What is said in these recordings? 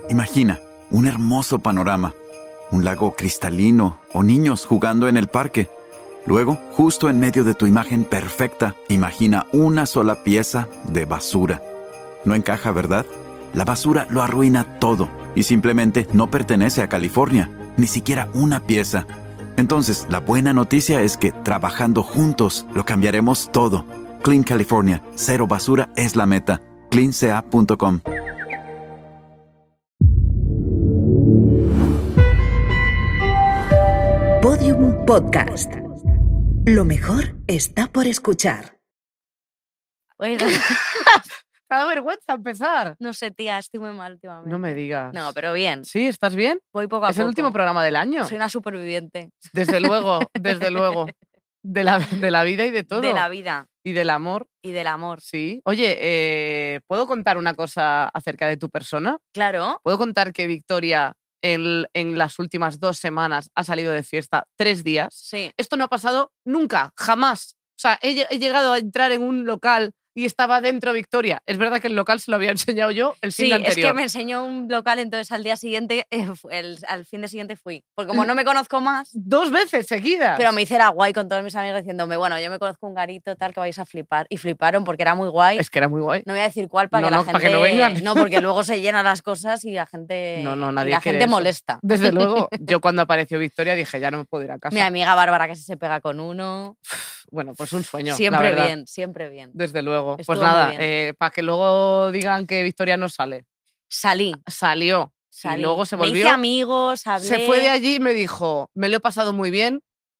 Imagina un hermoso panorama, un lago cristalino o niños jugando en el parque. Luego, justo en medio de tu imagen perfecta, imagina una sola pieza de basura. No encaja, ¿verdad? La basura lo arruina todo y simplemente no pertenece a California, ni siquiera una pieza. Entonces, la buena noticia es que trabajando juntos lo cambiaremos todo. Clean California, cero basura es la meta. cleanca.com. Podium Podcast. Lo mejor está por escuchar. Oiga, Te da vergüenza empezar. no sé, tía, estoy muy mal últimamente. No me digas. No, pero bien. Sí, ¿estás bien? Voy poco a Es poco. el último programa del año. Soy una superviviente. Desde luego, desde luego. De la vida y de todo. De la vida Y del amor, y del amor. sí. Oye, ¿puedo contar una cosa acerca de tu persona? Claro. ¿Puedo contar que Victoria en las últimas 2 semanas ha salido de fiesta 3 días? Sí. Esto no ha pasado nunca, jamás. O sea, he llegado a entrar en un local y estaba dentro Victoria. Es verdad que el local se lo había enseñado yo el fin Sí, de anterior. es que me enseñó un local, entonces al día siguiente, al fin de siguiente fui. Porque como no me conozco más, 2 veces seguidas. pero me hice la guay con todos mis amigos diciéndome, bueno, yo me conozco un garito tal que vais a flipar. Y fliparon porque era muy guay. Es que era muy guay. No voy a decir cuál para No, que la no, gente... para que no vengan. No, porque luego se llenan las cosas y la gente, No, y nadie la quiere gente eso. molesta. Desde luego, yo cuando apareció Victoria dije, ya no me puedo ir a casa. Mi amiga Bárbara que se pega con uno. Bueno, pues un sueño, la Siempre verdad. bien, siempre bien. Desde luego. Estuvo Pues muy nada, bien. para que luego digan que Victoria no sale. Salí. Salió. salí. Y luego se Me hice volvió. amigos, hablé. Se fue de allí y me dijo, me lo he pasado muy bien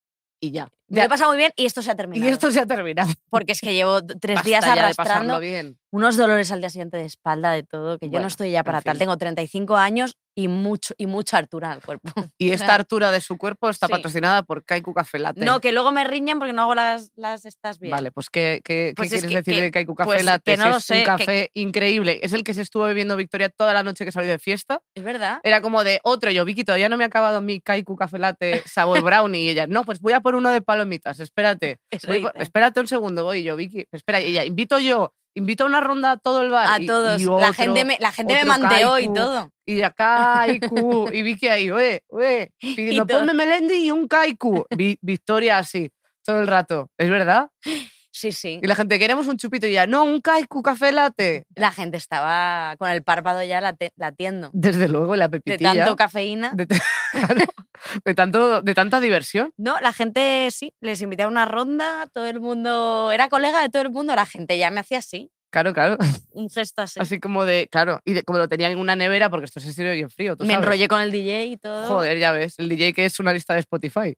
y ya. Me lo he pasado muy bien y esto se ha terminado. Y esto se ha terminado. Porque es que llevo 3 días Basta ya de pasarlo arrastrando bien. unos dolores al día siguiente de espalda, de todo, que yo Bueno, no estoy ya para en tal. fin. Tengo 35 años y mucha altura en el cuerpo. Y esta hartura de su cuerpo está Sí. patrocinada por Kaiku Café Latte. No, que luego me riñen porque no hago las estas bien. Vale, pues ¿qué Pues es quieres decir que- de Kaiku Café pues Latte? que no Si lo es sé, un que- café increíble. Es el que se estuvo bebiendo Victoria toda la noche que salió de fiesta. Es verdad. Era como de otro, yo, Vicky, todavía no me ha acabado mi Kaiku Café Latte sabor brownie. Y ella, no, pues voy a por uno de palomitas, espérate. Eso dice. Espérate un segundo, voy yo, Vicky. Espera, y ella, invito a una ronda a todo el bar. A y- todos. y la otro, gente me otro manteó y Kaiku, todo. Y acá Kaiku, y Vicky ahí, pidiendo, todo. ponme Melendi y un Kaiku. Victoria así, todo el rato. ¿Es verdad? Sí, sí. Y la gente, queremos un chupito y ya, no, un Kaiku Café Latte. La gente estaba con el párpado ya latiendo. Desde luego, la De pepitilla. tanto cafeína. Claro, de tanta diversión. No, la gente sí, les invité a una ronda, todo el mundo, era colega de todo el mundo, la gente ya me hacía así, Claro. un gesto así. Así como de, claro, y como lo tenían en una nevera porque esto se sirve bien frío, tú Me sabes. enrollé con el DJ y todo. Joder, ya ves, el DJ que es una lista de Spotify.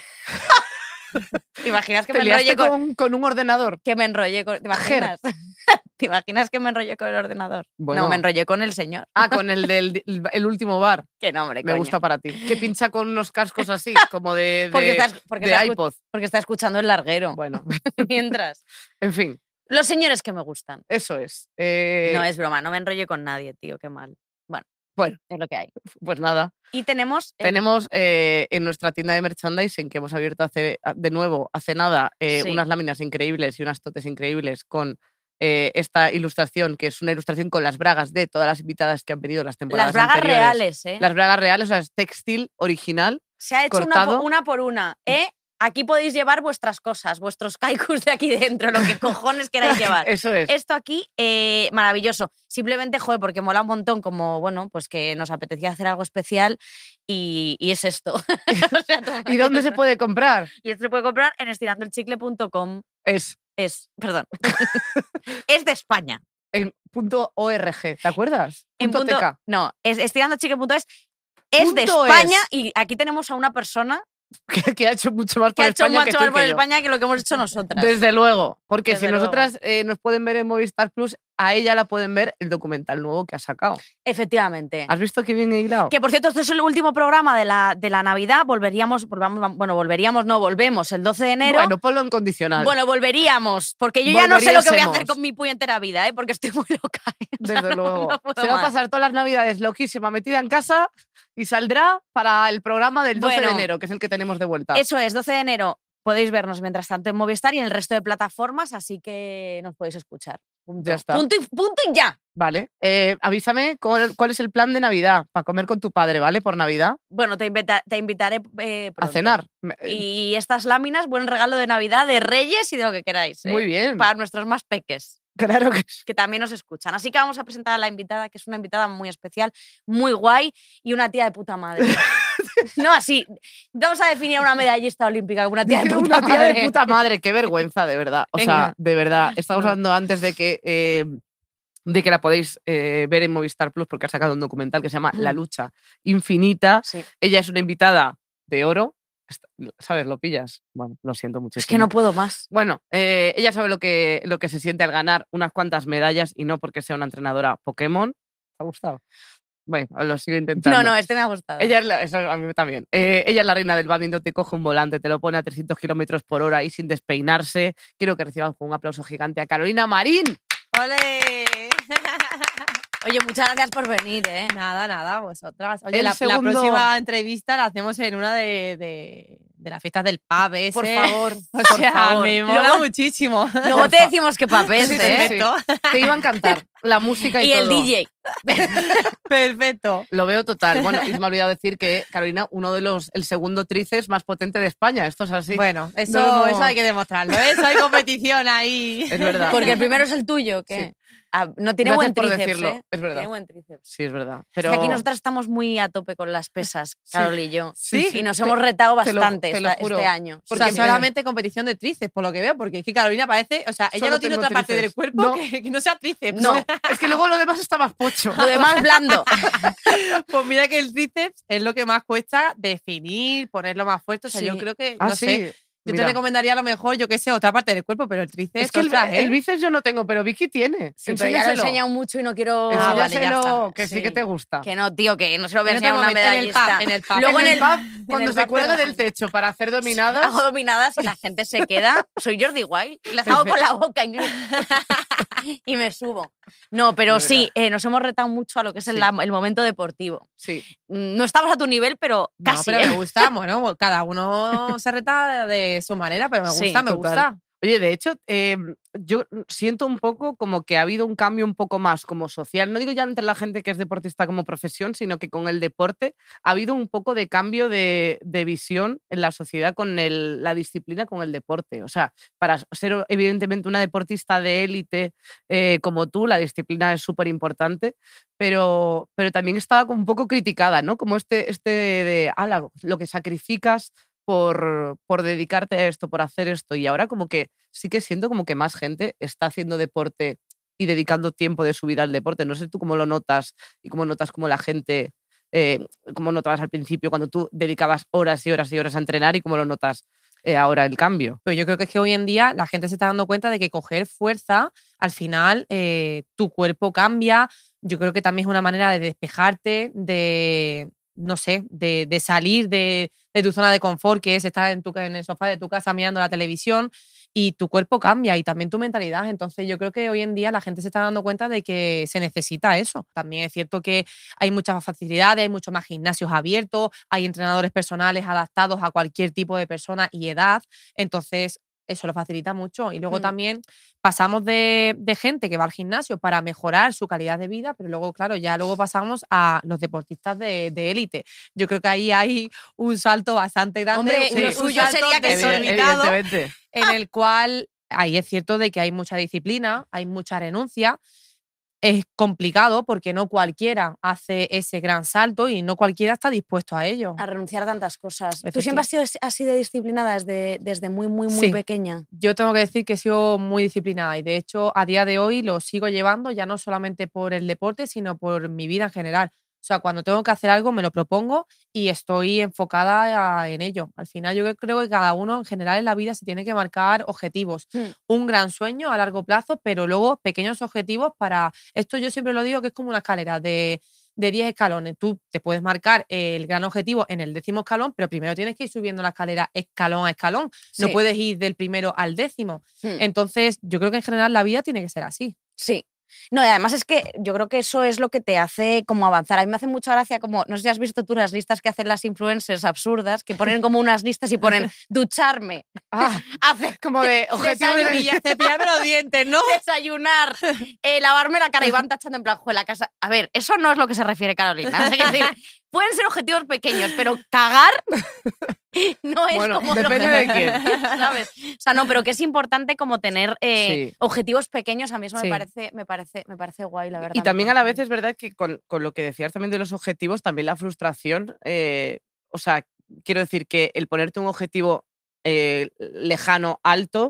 ¿Te imaginas que Te me liaste enrollé con, con un ordenador. que me enrollé con, ¿te imaginas? ¿Te imaginas que me enrollé con el ordenador? Bueno. No, me enrollé con el señor. Ah, con el del el último bar. Qué nombre, Me coño. gusta para ti. Que pincha con unos cascos así, como de porque está iPod. porque está escuchando el larguero. Bueno, Mientras. en fin, Los señores que me gustan. eso es. No es broma, no me enrollé con nadie, tío, qué mal. Bueno, Es lo que hay. pues nada. Y tenemos... Tenemos en nuestra tienda de merchandising que hemos abierto de nuevo hace nada Sí. unas láminas increíbles y unas totes increíbles con esta ilustración, que es una ilustración con las bragas de todas las invitadas que han venido las temporadas las bragas anteriores. reales, ¿eh? Las bragas reales, o sea, es textil original. Se ha hecho cortado. una por una, ¿eh? Aquí podéis llevar vuestras cosas, vuestros kaikus de aquí dentro, lo que cojones queráis llevar. Eso es. Esto aquí, maravilloso. Simplemente, joder, porque mola un montón, como, bueno, pues que nos apetecía hacer algo especial y es esto. O sea, toma, ¿Y dónde se puede comprar? Y esto se puede comprar en estirandoelchicle.com. Perdón. Es de España. En .org, ¿te acuerdas? En .tk. No, es estirandoelchicle.es. Es de Punto España es. y aquí tenemos a una persona Que ha hecho mucho más que por ha hecho España que mucho tú más y por que yo. España que lo que hemos hecho nosotras. Desde luego, porque Desde si luego. nosotras nos pueden ver en Movistar Plus, a ella la pueden ver el documental nuevo que ha sacado. Efectivamente. ¿Has visto qué bien hilado? Que por cierto, este es el último programa de la Navidad. Volvemos el 12 de enero. Bueno, ponlo en condicional. Bueno, volveríamos, porque yo ya no sé lo que voy a hacer Volveríasemos. con mi puñetera vida, ¿eh? Porque estoy muy loca. ¿eh? O sea, Desde luego. no puedo Se va a más. pasar todas las navidades loquísima, metida en casa y saldrá para el programa del 12 de Bueno, enero, que es el que tenemos de vuelta. Eso es, 12 de enero. Podéis vernos mientras tanto en Movistar y en el resto de plataformas, así que nos podéis escuchar. Ya está. Punto y ya. Vale. Avísame cuál es el plan de Navidad para comer con tu padre, ¿vale? Por Navidad. Bueno, te invitaré A pronto. cenar. Y estas láminas, buen regalo de Navidad, de Reyes y de lo que queráis. Muy bien. Para nuestros más peques, Claro que sí. que también nos escuchan. Así que vamos a presentar a la invitada, que es una invitada muy especial, muy guay y una tía de puta madre. No, así. Vamos a definir a una medallista olímpica, una tía de Dije, puta una tía madre. de puta madre, qué vergüenza, de verdad. O sea, Venga. de verdad. Estamos hablando antes de que la podéis ver en Movistar Plus porque ha sacado un documental que se llama La lucha infinita. Sí. Ella es una invitada de oro. ¿Sabes? ¿Lo pillas? Bueno, lo siento muchísimo. Es que no puedo más. Bueno, ella sabe lo que se siente al ganar unas cuantas medallas y no porque sea una entrenadora Pokémon. ¿Te ha gustado? Bueno, lo sigo intentando. No, este me ha gustado. Ella eso a mí también. Ella es la reina del badminton, te coge un volante, te lo pone a 300 kilómetros por hora y sin despeinarse. Quiero que recibamos con un aplauso gigante a Carolina Marín. ¡Ole! Oye, muchas gracias por venir, ¿eh? Nada, vosotras. Oye, El la segundo- próxima entrevista la hacemos en una de las fiestas del pub ese. Por favor, O por sea, favor. me mola Luego- muchísimo. Luego te decimos que papel, Sí, sí, ¿eh? sí. Te iba a encantar la música y, Y el todo. DJ. Perfecto. Lo veo total. Bueno, y se me ha olvidado decir que Carolina, el segundo tríceps más potente de España. Esto es así. Bueno, eso, No, no. eso hay que demostrarlo. Eso hay competición ahí. Es verdad. Porque el primero es el tuyo, ¿qué? Sí. Ah, no tiene Gracias buen por tríceps, decirlo, ¿eh? es verdad. Tiene buen tríceps. Sí, es verdad. Es Pero que aquí nosotras estamos muy a tope con las pesas, Carol y yo. Sí, Y nos te- hemos retado te lo- bastante te lo juro. este año. O sea, Porque- solamente competición de tríceps, por lo que veo, porque es que Carolina parece, o sea, ella Solo no tiene tengo otra parte del tríceps. cuerpo No. que no sea tríceps. No. es que luego lo demás está más pocho. Lo demás blando. Pues mira que el tríceps es lo que más cuesta definir, ponerlo más fuerte. O sea, Sí. yo creo que, Ah, no sí. sé, yo Mira. te recomendaría a lo mejor, yo que sé, otra parte del cuerpo, pero el tríceps, Es que ostras, el bíceps yo no tengo, pero Vicky tiene. Sí, pero ya lo he Enséñaselo. enseñado mucho y no quiero. vale, ya Enséñaselo, está. que sí que te gusta. Que no, tío, que no se lo voy a En enseñar a otro una momento, en el pub, medallista. en el pub. Luego en el pub, en cuando el se pub cuelga te del techo para hacer dominadas. hago dominadas y la gente se queda. Soy Jordi Wild. Y las hago con la boca y me subo. No, pero De sí, nos hemos retado mucho a lo que es Sí. el momento deportivo. Sí. No estamos a tu nivel, pero No, casi. pero ¿eh? me gusta, bueno, cada uno se reta de su manera, pero me Sí, gusta, me total. gusta. Oye, de hecho, yo siento un poco como que ha habido un cambio un poco más como social. No digo ya entre la gente que es deportista como profesión, sino que con el deporte ha habido un poco de cambio de visión en la sociedad con la disciplina con el deporte. O sea, para ser evidentemente una deportista de élite como tú, la disciplina es súper importante, pero también estaba como un poco criticada, ¿no? Como de, ala, lo que sacrificas por dedicarte a esto, por hacer esto. Y ahora como que sí que siento como que más gente está haciendo deporte y dedicando tiempo de su vida al deporte. No sé tú cómo lo notas y cómo notas como la gente, cómo notabas al principio cuando tú dedicabas horas y horas y horas a entrenar y cómo lo notas ahora el cambio. Pero yo creo que es que hoy en día la gente se está dando cuenta de que coger fuerza, al final tu cuerpo cambia. Yo creo que también es una manera de despejarte, de, no sé, de salir de tu zona de confort, que es estar en el sofá de tu casa mirando la televisión, y tu cuerpo cambia y también tu mentalidad. Entonces yo creo que hoy en día la gente se está dando cuenta de que se necesita eso. También es cierto que hay muchas más facilidades, hay muchos más gimnasios abiertos, hay entrenadores personales adaptados a cualquier tipo de persona y edad. Entonces eso lo facilita mucho. Y luego también pasamos de gente que va al gimnasio para mejorar su calidad de vida, pero luego, claro, ya luego pasamos a los deportistas de élite. Yo creo que ahí hay un salto bastante grande. Hombre, un lo suyo salto sería que desorbitado, Evidentemente. en el cual ahí es cierto de que hay mucha disciplina, hay mucha renuncia. Es complicado porque no cualquiera hace ese gran salto y no cualquiera está dispuesto a ello. A renunciar a tantas cosas. ¿Tú Efectivamente. siempre has sido así de disciplinada desde muy, muy, muy Sí. pequeña? Yo tengo que decir que he sido muy disciplinada y de hecho a día de hoy lo sigo llevando ya no solamente por el deporte, sino por mi vida en general. O sea, cuando tengo que hacer algo me lo propongo y estoy enfocada en ello. Al final yo creo que cada uno en general en la vida se tiene que marcar objetivos. Un gran sueño a largo plazo, pero luego pequeños objetivos para... Esto yo siempre lo digo que es como una escalera de 10 escalones. Tú te puedes marcar el gran objetivo en el 10º escalón, pero primero tienes que ir subiendo la escalera escalón a escalón. No Sí. puedes ir del primero al 10º. Hmm. Entonces, yo creo que en general la vida tiene que ser así. Sí. No, y además es que yo creo que eso es lo que te hace como avanzar. A mí me hace mucha gracia como, no sé si has visto tú las listas que hacen las influencers absurdas, que ponen como unas listas y ponen ducharme, Ah, hacer como de objetivo de Cepillarme los dientes, ¿no? desayunar, lavarme la cara y van tachando en plan, "Jue, la casa". A ver, eso no es lo que se refiere Carolina. Es decir, pueden ser objetivos pequeños, pero cagar no es Bueno, como lo depende que de quién. ¿sabes? O sea, no, pero que es importante como tener Sí. objetivos pequeños. A mí eso Sí. me parece guay, la verdad. Y me también a la parece- vez es verdad que con lo que decías también de los objetivos, también la frustración, o sea, quiero decir que el ponerte un objetivo lejano, alto,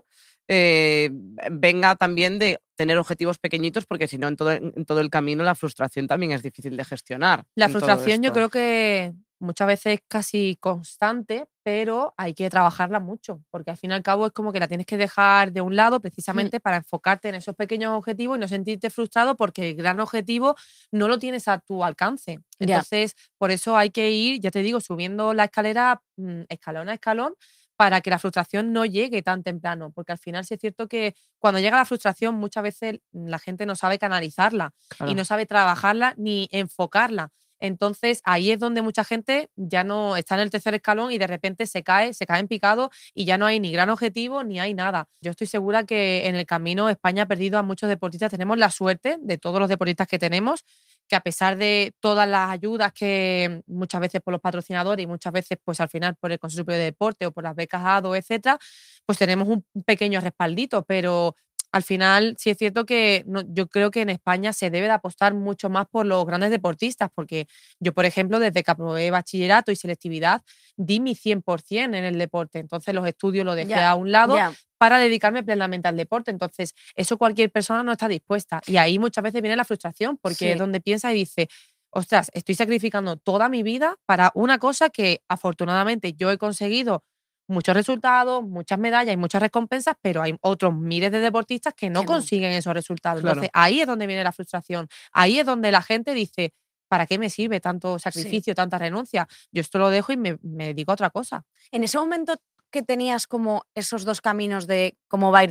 venga también de tener objetivos pequeñitos, porque si no, en todo el camino la frustración también es difícil de gestionar. La en todo frustración yo esto. creo que muchas veces es casi constante, pero hay que trabajarla mucho, porque al fin y al cabo es como que la tienes que dejar de un lado precisamente para enfocarte en esos pequeños objetivos y no sentirte frustrado porque el gran objetivo no lo tienes a tu alcance. Ya. Entonces, por eso hay que ir, ya te digo, subiendo la escalera escalón a escalón para que la frustración no llegue tan temprano, porque al final sí es cierto que cuando llega la frustración muchas veces la gente no sabe canalizarla Claro. y no sabe trabajarla ni enfocarla. Entonces, ahí es donde mucha gente ya no está en el tercer escalón y de repente se cae en picado y ya no hay ni gran objetivo ni hay nada. Yo estoy segura que en el camino España ha perdido a muchos deportistas. Tenemos la suerte de todos los deportistas que tenemos, que a pesar de todas las ayudas que muchas veces por los patrocinadores y muchas veces pues al final por el Consejo Superior de Deporte o por las becas ADO, etcétera, pues tenemos un pequeño respaldito, pero al final sí es cierto que yo creo que en España se debe de apostar mucho más por los grandes deportistas, porque yo, por ejemplo, desde que aprobé bachillerato y selectividad, di mi 100% en el deporte. Entonces los estudios los dejé Ya, a un lado ya. para dedicarme plenamente al deporte. Entonces eso cualquier persona no está dispuesta. Y ahí muchas veces viene la frustración, porque Sí. es donde piensa y dice, ostras, estoy sacrificando toda mi vida para una cosa que afortunadamente yo he conseguido muchos resultados, muchas medallas y muchas recompensas, pero hay otros miles de deportistas que no Que no. consiguen esos resultados. Claro. Entonces, ahí es donde viene la frustración. Ahí es donde la gente dice, ¿para qué me sirve tanto sacrificio, tanta renuncia? Yo esto lo dejo y me dedico a otra cosa. En ese momento que tenías como esos dos caminos de cómo va a ir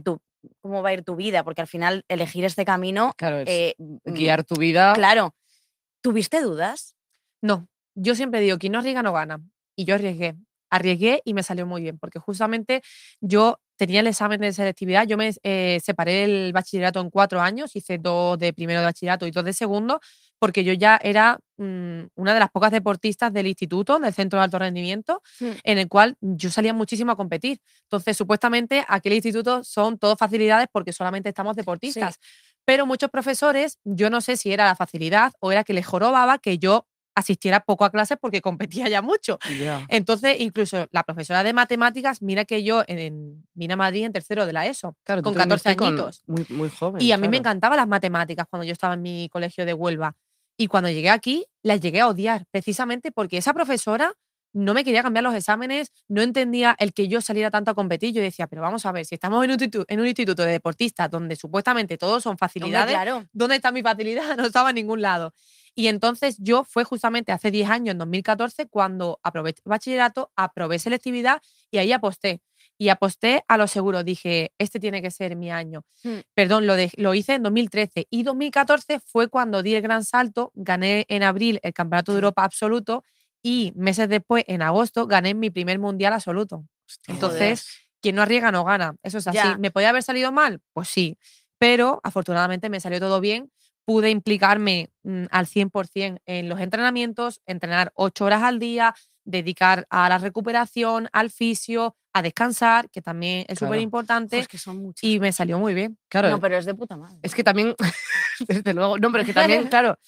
tu vida, porque al final elegir este camino, Claro, es guiar tu vida. claro, ¿tuviste dudas? No, yo siempre digo, quien no arriesga no gana. Y yo arriesgué y me salió muy bien, porque justamente yo tenía el examen de selectividad, yo me separé el bachillerato en 4 años, hice 2 de primero de bachillerato y 2 de segundo, porque yo ya era una de las pocas deportistas del instituto, del centro de alto rendimiento, en el cual yo salía muchísimo a competir. Entonces, supuestamente, aquel instituto son todo facilidades porque solamente estamos deportistas. Pero muchos profesores, yo no sé si era la facilidad o era que les jorobaba que yo asistiera poco a clases porque competía ya mucho. Ya. Entonces, incluso la profesora de matemáticas, mira que yo vine a Madrid en tercero de la ESO, Claro, tú con te 14 viniste añitos. muy joven. Y a mí me claro. encantaban las matemáticas cuando yo estaba en mi colegio de Huelva. Y cuando llegué aquí, las llegué a odiar, precisamente porque esa profesora no me quería cambiar los exámenes, no entendía el que yo saliera tanto a competir. Yo decía, pero vamos a ver, si estamos en un instituto de deportistas donde supuestamente todos son Hombre, facilidades, claro. ¿dónde está mi facilidad? No estaba en ningún lado. Y entonces yo fue justamente hace 10 años, en 2014, cuando aprobé bachillerato, aprobé selectividad y ahí aposté. Y aposté a lo seguro. Dije, este tiene que ser mi año. Perdón, lo hice en 2013. Y 2014 fue cuando di el gran salto, gané en abril el Campeonato de Europa absoluto y meses después, en agosto, gané mi primer mundial absoluto. Entonces, quien no arriesga no gana. Eso es así. Ya. ¿Me podía haber salido mal? Pues sí. Pero afortunadamente me salió todo bien. Pude implicarme al 100% en los entrenamientos, entrenar 8 horas al día, dedicar a la recuperación, al fisio, a descansar, que también es Claro. súper importante, Pues que son muchas. y me salió muy bien. Claro, No, pero es de puta madre. es que también, desde luego, no, pero es que también, claro,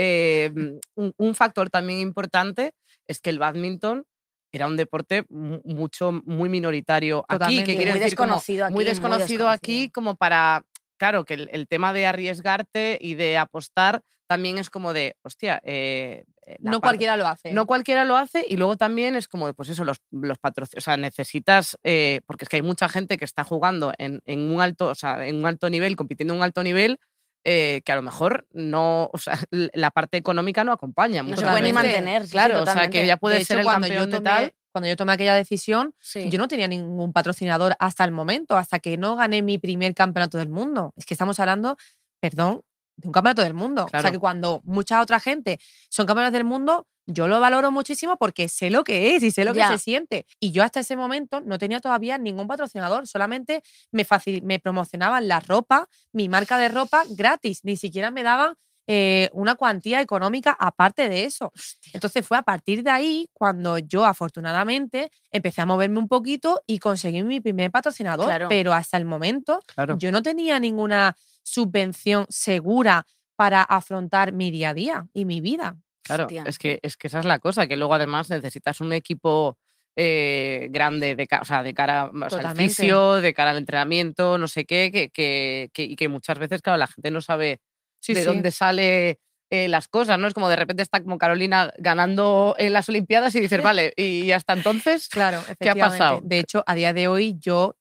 un factor también importante es que el bádminton era un deporte muy minoritario aquí, Totalmente. que Y quiere muy decir como desconocido aquí, muy muy desconocido aquí desconocido. como para, claro, que el tema de arriesgarte y de apostar también es como de, hostia, No cualquiera lo hace. no cualquiera lo hace y luego también es como, pues eso, los patrocinios, o sea, necesitas, porque es que hay mucha gente que está jugando en un alto, o sea, en un alto nivel, compitiendo en un alto nivel, que a lo mejor no, o sea, la parte económica no acompaña. No se muchas puede ni veces. mantener. sí, sí, Claro, o sea, que totalmente. ya puede De ser hecho, el campeón de tal. cuando yo tomé aquella decisión, Sí. yo no tenía ningún patrocinador hasta el momento, hasta que no gané mi primer campeonato del mundo. Es que estamos hablando, perdón, de un campeonato del mundo. O sea, Claro. que cuando mucha otra gente son campeones del mundo, yo lo valoro muchísimo porque sé lo que es y sé lo que Ya. se siente. Y yo hasta ese momento no tenía todavía ningún patrocinador, solamente me promocionaban la ropa, mi marca de ropa gratis, ni siquiera me daban una cuantía económica aparte de eso. Entonces fue a partir de ahí cuando yo afortunadamente empecé a moverme un poquito y conseguí mi primer patrocinador, Claro. pero hasta el momento Claro. yo no tenía ninguna subvención segura para afrontar mi día a día y mi vida. Claro, Hostia. es que esa es la cosa, que luego además necesitas un equipo grande o sea, de cara o sea, al Totalmente. fisio, de cara al entrenamiento, no sé qué, y que muchas veces, claro, la gente no sabe Sí, de sí. dónde sale las cosas, ¿no? Es como de repente está como Carolina ganando en las Olimpiadas y dices, vale, y hasta entonces, Claro, ¿qué ha pasado? efectivamente. De hecho, a día de hoy yo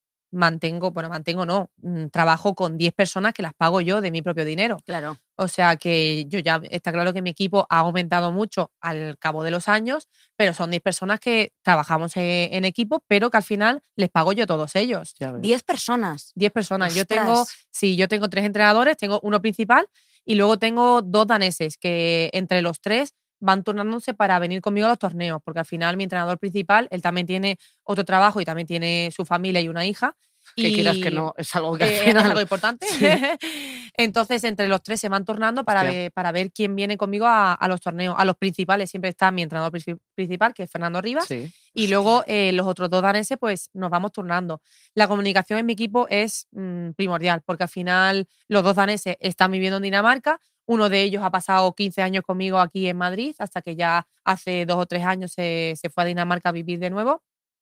trabajo con 10 personas que las pago yo de mi propio dinero. Claro. O sea que yo ya está claro que mi equipo ha aumentado mucho al cabo de los años, pero son 10 personas que trabajamos en equipo, pero que al final les pago yo a todos ellos. Ya ves. 10 personas. 10 personas. Yo Ostras. tengo 3 entrenadores, tengo uno principal y luego tengo 2 daneses que entre los 3 van turnándose para venir conmigo a los torneos, porque al final mi entrenador principal, él también tiene otro trabajo y también tiene su familia y una hija. Que quieras que Y, no, es algo que al es final... algo importante. Sí. Entonces, entre los 3 se van turnando para Hostia. para ver quién viene conmigo a los torneos. A los principales siempre está mi entrenador principal, que es Fernando Rivas, Sí. y luego los otros 2 daneses, pues nos vamos turnando. La comunicación en mi equipo es primordial, porque al final los 2 daneses están viviendo en Dinamarca. Uno de ellos ha pasado 15 años conmigo aquí en Madrid, hasta que ya hace 2 o 3 años se fue a Dinamarca a vivir de nuevo.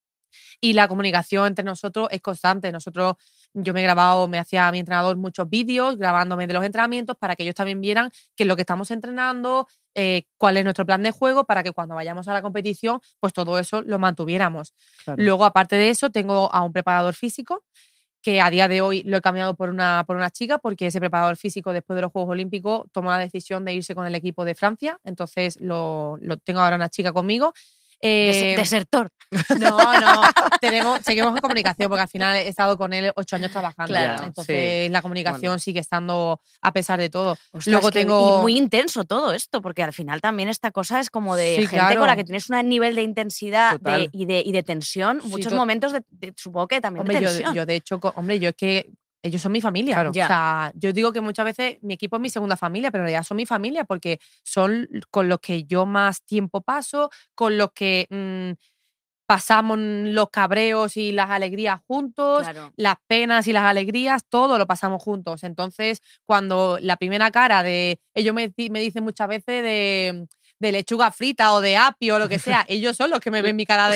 Y la comunicación entre nosotros es constante. Yo me hacía a mi entrenador muchos vídeos grabándome de los entrenamientos para que ellos también vieran qué es lo que estamos entrenando, cuál es nuestro plan de juego, para que cuando vayamos a la competición, pues todo eso lo mantuviéramos. Claro. Luego, aparte de eso, tengo a un preparador físico que a día de hoy lo he cambiado por una chica, porque ese preparador físico después de los Juegos Olímpicos tomó la decisión de irse con el equipo de Francia. Entonces lo tengo ahora una chica conmigo. Desertor. No, seguimos en comunicación porque al final he estado con él 8 años trabajando. Claro, Entonces la comunicación sigue estando a pesar de todo. Ostras, Luego y muy intenso todo esto, porque al final también esta cosa es como de Sí, gente claro. con la que tienes un nivel de intensidad Total. y de tensión, Sí, muchos momentos supongo que también Hombre, de tensión. yo de hecho, yo es que ellos son mi familia. Claro. O sea, yo digo que muchas veces mi equipo es mi segunda familia, pero en realidad son mi familia porque son con los que yo más tiempo paso, con los que pasamos los cabreos y las alegrías juntos, Claro. las penas y las alegrías, todo lo pasamos juntos. Entonces, cuando la primera cara de ellos me dicen muchas veces de lechuga frita o de apio o lo que sea, ellos son los que me ven mi cara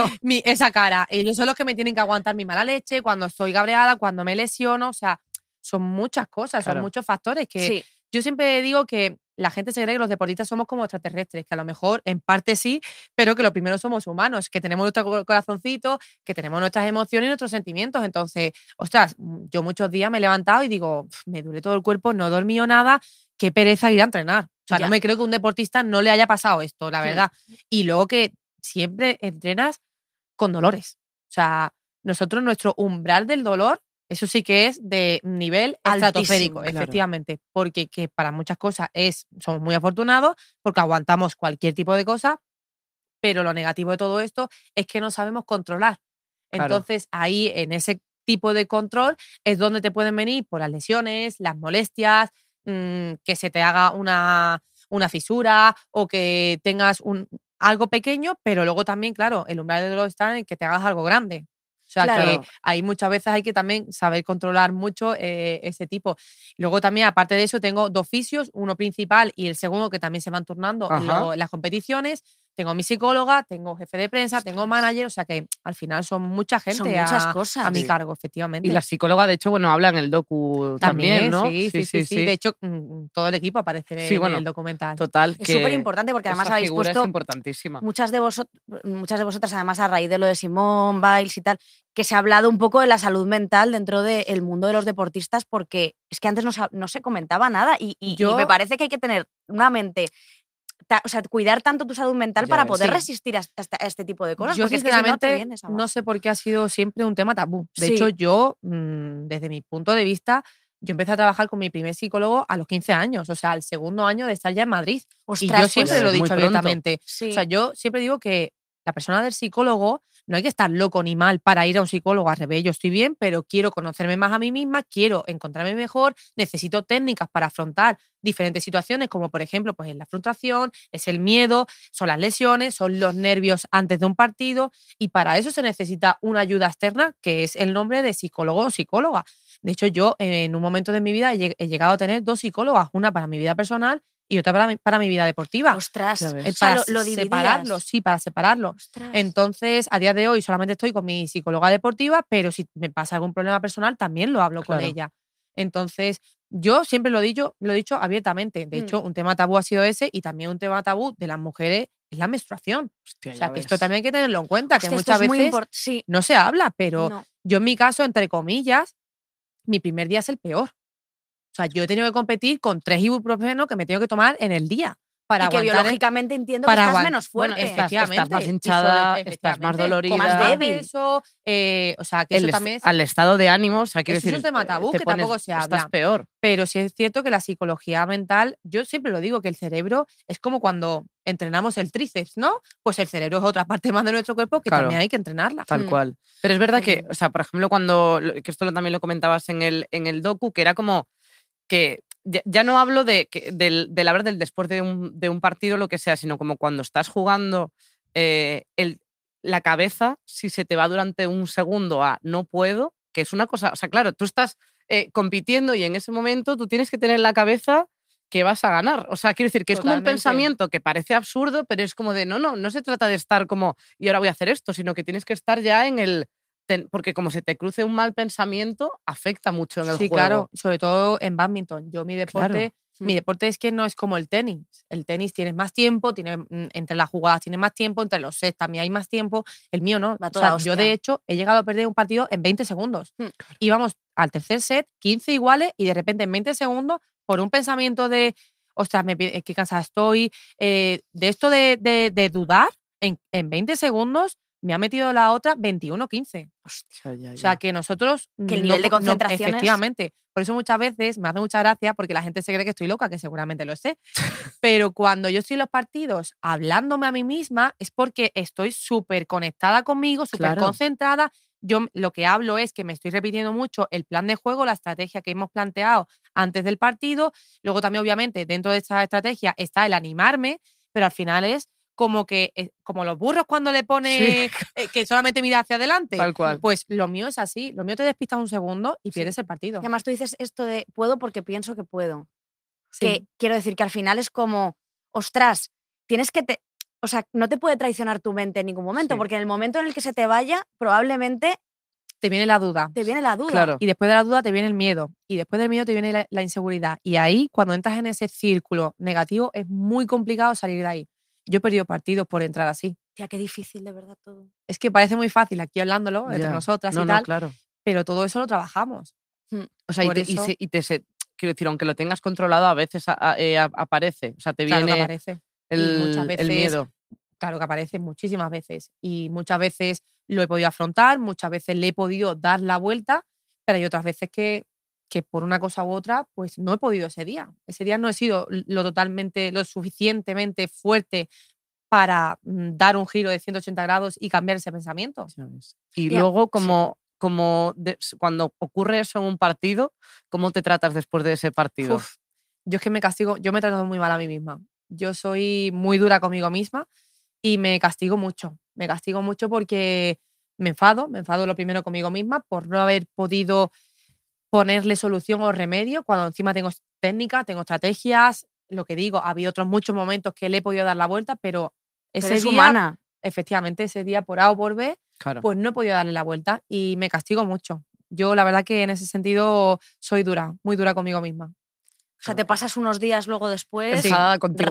esa cara. Ellos son los que me tienen que aguantar mi mala leche cuando estoy cabreada, cuando me lesiono. O sea, son muchas cosas, Claro. son muchos factores que Sí, yo siempre digo que la gente se cree que los deportistas somos como extraterrestres, que a lo mejor en parte sí, pero que lo primero somos humanos, que tenemos nuestro corazoncito, que tenemos nuestras emociones y nuestros sentimientos. Entonces, ostras, yo muchos días me he levantado y digo, me duele todo el cuerpo, no he dormido nada, qué pereza ir a entrenar. O sea, Ya. no me creo que a un deportista no le haya pasado esto, la Hmm. verdad. Y luego que siempre entrenas con dolores. O sea, nuestro umbral del dolor, eso sí que es de nivel estratosférico, Altísimo, claro. efectivamente, porque que para muchas cosas somos muy afortunados porque aguantamos cualquier tipo de cosa, pero lo negativo de todo esto es que no sabemos controlar. Claro. Entonces, ahí en ese tipo de control es donde te pueden venir por las lesiones, las molestias, que se te haga una fisura o que tengas algo pequeño, pero luego también, claro, el umbral de dolor está en que te hagas algo grande. O sea, Claro. que ahí muchas veces hay que también saber controlar mucho ese tipo. Luego también, aparte de eso, tengo 2 fisios, uno principal y el segundo que también se van turnando en Ajá. las competiciones. Tengo mi psicóloga, tengo jefe de prensa, tengo manager, o sea que al final son mucha gente Son muchas a cosas. mi Sí. cargo, efectivamente. Y la psicóloga, de hecho, bueno, habla en el docu también, ¿no? Sí. De hecho, todo el equipo aparece Sí, en bueno, el documental. Total. Es que súper importante porque además esa habéis figura puesto es importantísima. muchas de vosotras, además a raíz de lo de Simone Biles y tal, que se ha hablado un poco de la salud mental dentro del mundo de los deportistas, porque es que antes no se comentaba nada y Yo- me parece que hay que tener una mente, o sea, cuidar tanto tu salud mental Ya para ves. poder Sí. resistir a este tipo de cosas. Yo porque es que si no te sinceramente vienes no abajo. sé por qué ha sido siempre un tema tabú. De Sí. hecho, yo, desde mi punto de vista, yo empecé a trabajar con mi primer psicólogo a los 15 años, o sea, al segundo año de estar ya en Madrid. Y Ostras, yo siempre pues, lo he muy dicho pronto. abiertamente. Sí. O sea, yo siempre digo que la persona del psicólogo no hay que estar loco ni mal para ir a un psicólogo. Al revés, yo estoy bien, pero quiero conocerme más a mí misma, quiero encontrarme mejor, necesito técnicas para afrontar diferentes situaciones, como por ejemplo, pues es la frustración, es el miedo, son las lesiones, son los nervios antes de un partido, y para eso se necesita una ayuda externa, que es el nombre de psicólogo o psicóloga. De hecho, yo en un momento de mi vida he llegado a tener 2 psicólogas, una para mi vida personal y otra para mi vida deportiva. Ostras, Ya ves. o sea, Para lo dividías. separarlo, sí, para separarlo. Ostras. Entonces, a día de hoy solamente estoy con mi psicóloga deportiva, pero si me pasa algún problema personal, también lo hablo con Claro. ella. Entonces, yo siempre lo he dicho abiertamente. De hecho, un tema tabú ha sido ese, y también un tema tabú de las mujeres es la menstruación. Hostia, O sea, ya que esto ves. también hay que tenerlo en cuenta, que Hostia, esto muchas es muy veces importante. Sí, no se habla, pero no. yo en mi caso, entre comillas, mi primer día es el peor. O sea, yo he tenido que competir con 3 ibuprofeno que me tengo que tomar en el día para Y que aguantar biológicamente entiendo que para estás aguant- menos Bueno, fuerte. estás más y hinchada, estás más efectivamente, dolorida. Más más débil. peso, o sea, que eso también es, al estado de ánimo, o sea, quiero eso es decir, un tema tabú te que pones, tampoco se estás habla. peor. Pero sí es cierto que la psicología mental, yo siempre lo digo, que el cerebro es como cuando entrenamos el tríceps, ¿no? Pues el cerebro es otra parte más de nuestro cuerpo que Claro. también hay que entrenarla. Tal cual. Pero es verdad que, Tremendo. o sea, por ejemplo, que esto también lo comentabas en el docu, que era como que ya no hablo del hablar del después de un partido, lo que sea, sino como cuando estás jugando, la cabeza, si se te va durante un segundo a no puedo, que es una cosa, o sea, claro, tú estás compitiendo y en ese momento tú tienes que tener en la cabeza que vas a ganar. O sea, quiero decir que es como un Totalmente. pensamiento que parece absurdo, pero es como de no se trata de estar como y ahora voy a hacer esto, sino que tienes que estar ya en porque como se te cruce un mal pensamiento, afecta mucho en el Sí, juego. claro, sobre todo en bádminton. Yo Claro. mi deporte es que no es como el tenis. El tenis tienes más tiempo, entre las jugadas tienes más tiempo, entre los sets también hay más tiempo. El mío no. Va O toda sea, yo hostia. de hecho he llegado a perder un partido en 20 segundos. Mm. Íbamos al tercer set, 15 iguales, y de repente en 20 segundos, por un pensamiento de, ostras, qué cansada estoy, de esto de dudar, en 20 segundos me ha metido la otra 21-15. Hostia, ya, O sea, ya. que nosotros Que el nivel de concentración es- efectivamente. Por eso muchas veces me hace mucha gracia, porque la gente se cree que estoy loca, que seguramente lo sé. Pero cuando yo estoy en los partidos hablándome a mí misma, es porque estoy súper conectada conmigo, súper Claro. concentrada. Yo lo que hablo es que me estoy repitiendo mucho el plan de juego, la estrategia que hemos planteado antes del partido. Luego también, obviamente, dentro de esa estrategia está el animarme, pero al final es como los burros cuando le pone que solamente mira hacia adelante. Tal cual. Pues lo mío es así. Lo mío te despistas un segundo y Sí. pierdes el partido. Y además tú dices esto de puedo porque pienso que puedo. Sí. Que quiero decir que al final es como, ostras, tienes que o sea, no te puede traicionar tu mente en ningún momento, Sí. porque en el momento en el que se te vaya, probablemente Te viene la duda. te viene la duda. Claro. Y después de la duda te viene el miedo. Y después del miedo te viene la inseguridad. Y ahí, cuando entras en ese círculo negativo, es muy complicado salir de ahí. Yo he perdido partidos por entrar así. Tía, qué difícil de verdad todo. Es que parece muy fácil aquí hablándolo entre Ya. nosotras No, y no, tal, claro. pero todo eso lo trabajamos. O sea, Por eso- quiero decir, aunque lo tengas controlado, a veces aparece. O sea, te Claro que viene aparece. Y muchas el veces, miedo. claro que aparece muchísimas veces. Y muchas veces lo he podido afrontar, muchas veces le he podido dar la vuelta, pero hay otras veces que por una cosa u otra, pues no he podido ese día. Ese día no he sido lo suficientemente fuerte para dar un giro de 180 grados y cambiar ese pensamiento. ¿Sabes? Y Ya, luego, sí. cuando ocurre eso en un partido, ¿cómo te tratas después de ese partido? Uf, yo es que me castigo, yo me trato muy mal a mí misma. Yo soy muy dura conmigo misma y me castigo mucho. Me castigo mucho porque me enfado lo primero conmigo misma por no haber podido ponerle solución o remedio cuando encima tengo técnica, tengo estrategias, lo que digo, ha habido otros muchos momentos que le he podido dar la vuelta, pero Pero ese es día, humana. efectivamente, ese día por A o por B, Claro. pues no he podido darle la vuelta y me castigo mucho. Yo la verdad que en ese sentido soy dura, muy dura conmigo misma. O sea, te pasas unos días luego después. Enfadada contigo.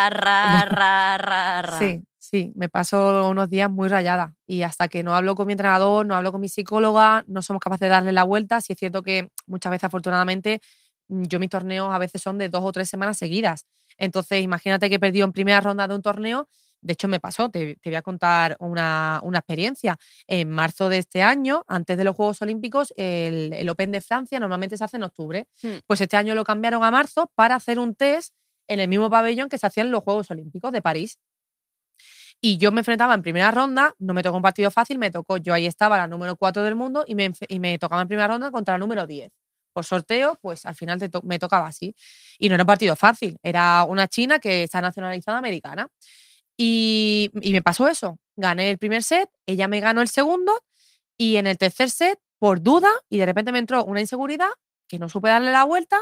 Ra. Sí, me paso unos días muy rayada y hasta que no hablo con mi entrenador, no hablo con mi psicóloga, no somos capaces de darle la vuelta. Sí es cierto que muchas veces, afortunadamente, yo mis torneos a veces son de 2 o 3 semanas seguidas. Entonces, imagínate que he perdido en primera ronda de un torneo, de hecho me pasó, te voy a contar una experiencia. En marzo de este año, antes de los Juegos Olímpicos, el Open de Francia normalmente se hace en octubre. Pues este año lo cambiaron a marzo para hacer un test en el mismo pabellón que se hacían los Juegos Olímpicos de París. Y yo me enfrentaba en primera ronda, no me tocó un partido fácil, me tocó, yo ahí estaba la número 4 del mundo y me tocaba en primera ronda contra la número 10. Por sorteo, pues al final me tocaba así. Y no era un partido fácil, era una china que está nacionalizada americana. Y me pasó eso, gané el primer set, ella me ganó el segundo y en el tercer set, por duda, y de repente me entró una inseguridad que no supe darle la vuelta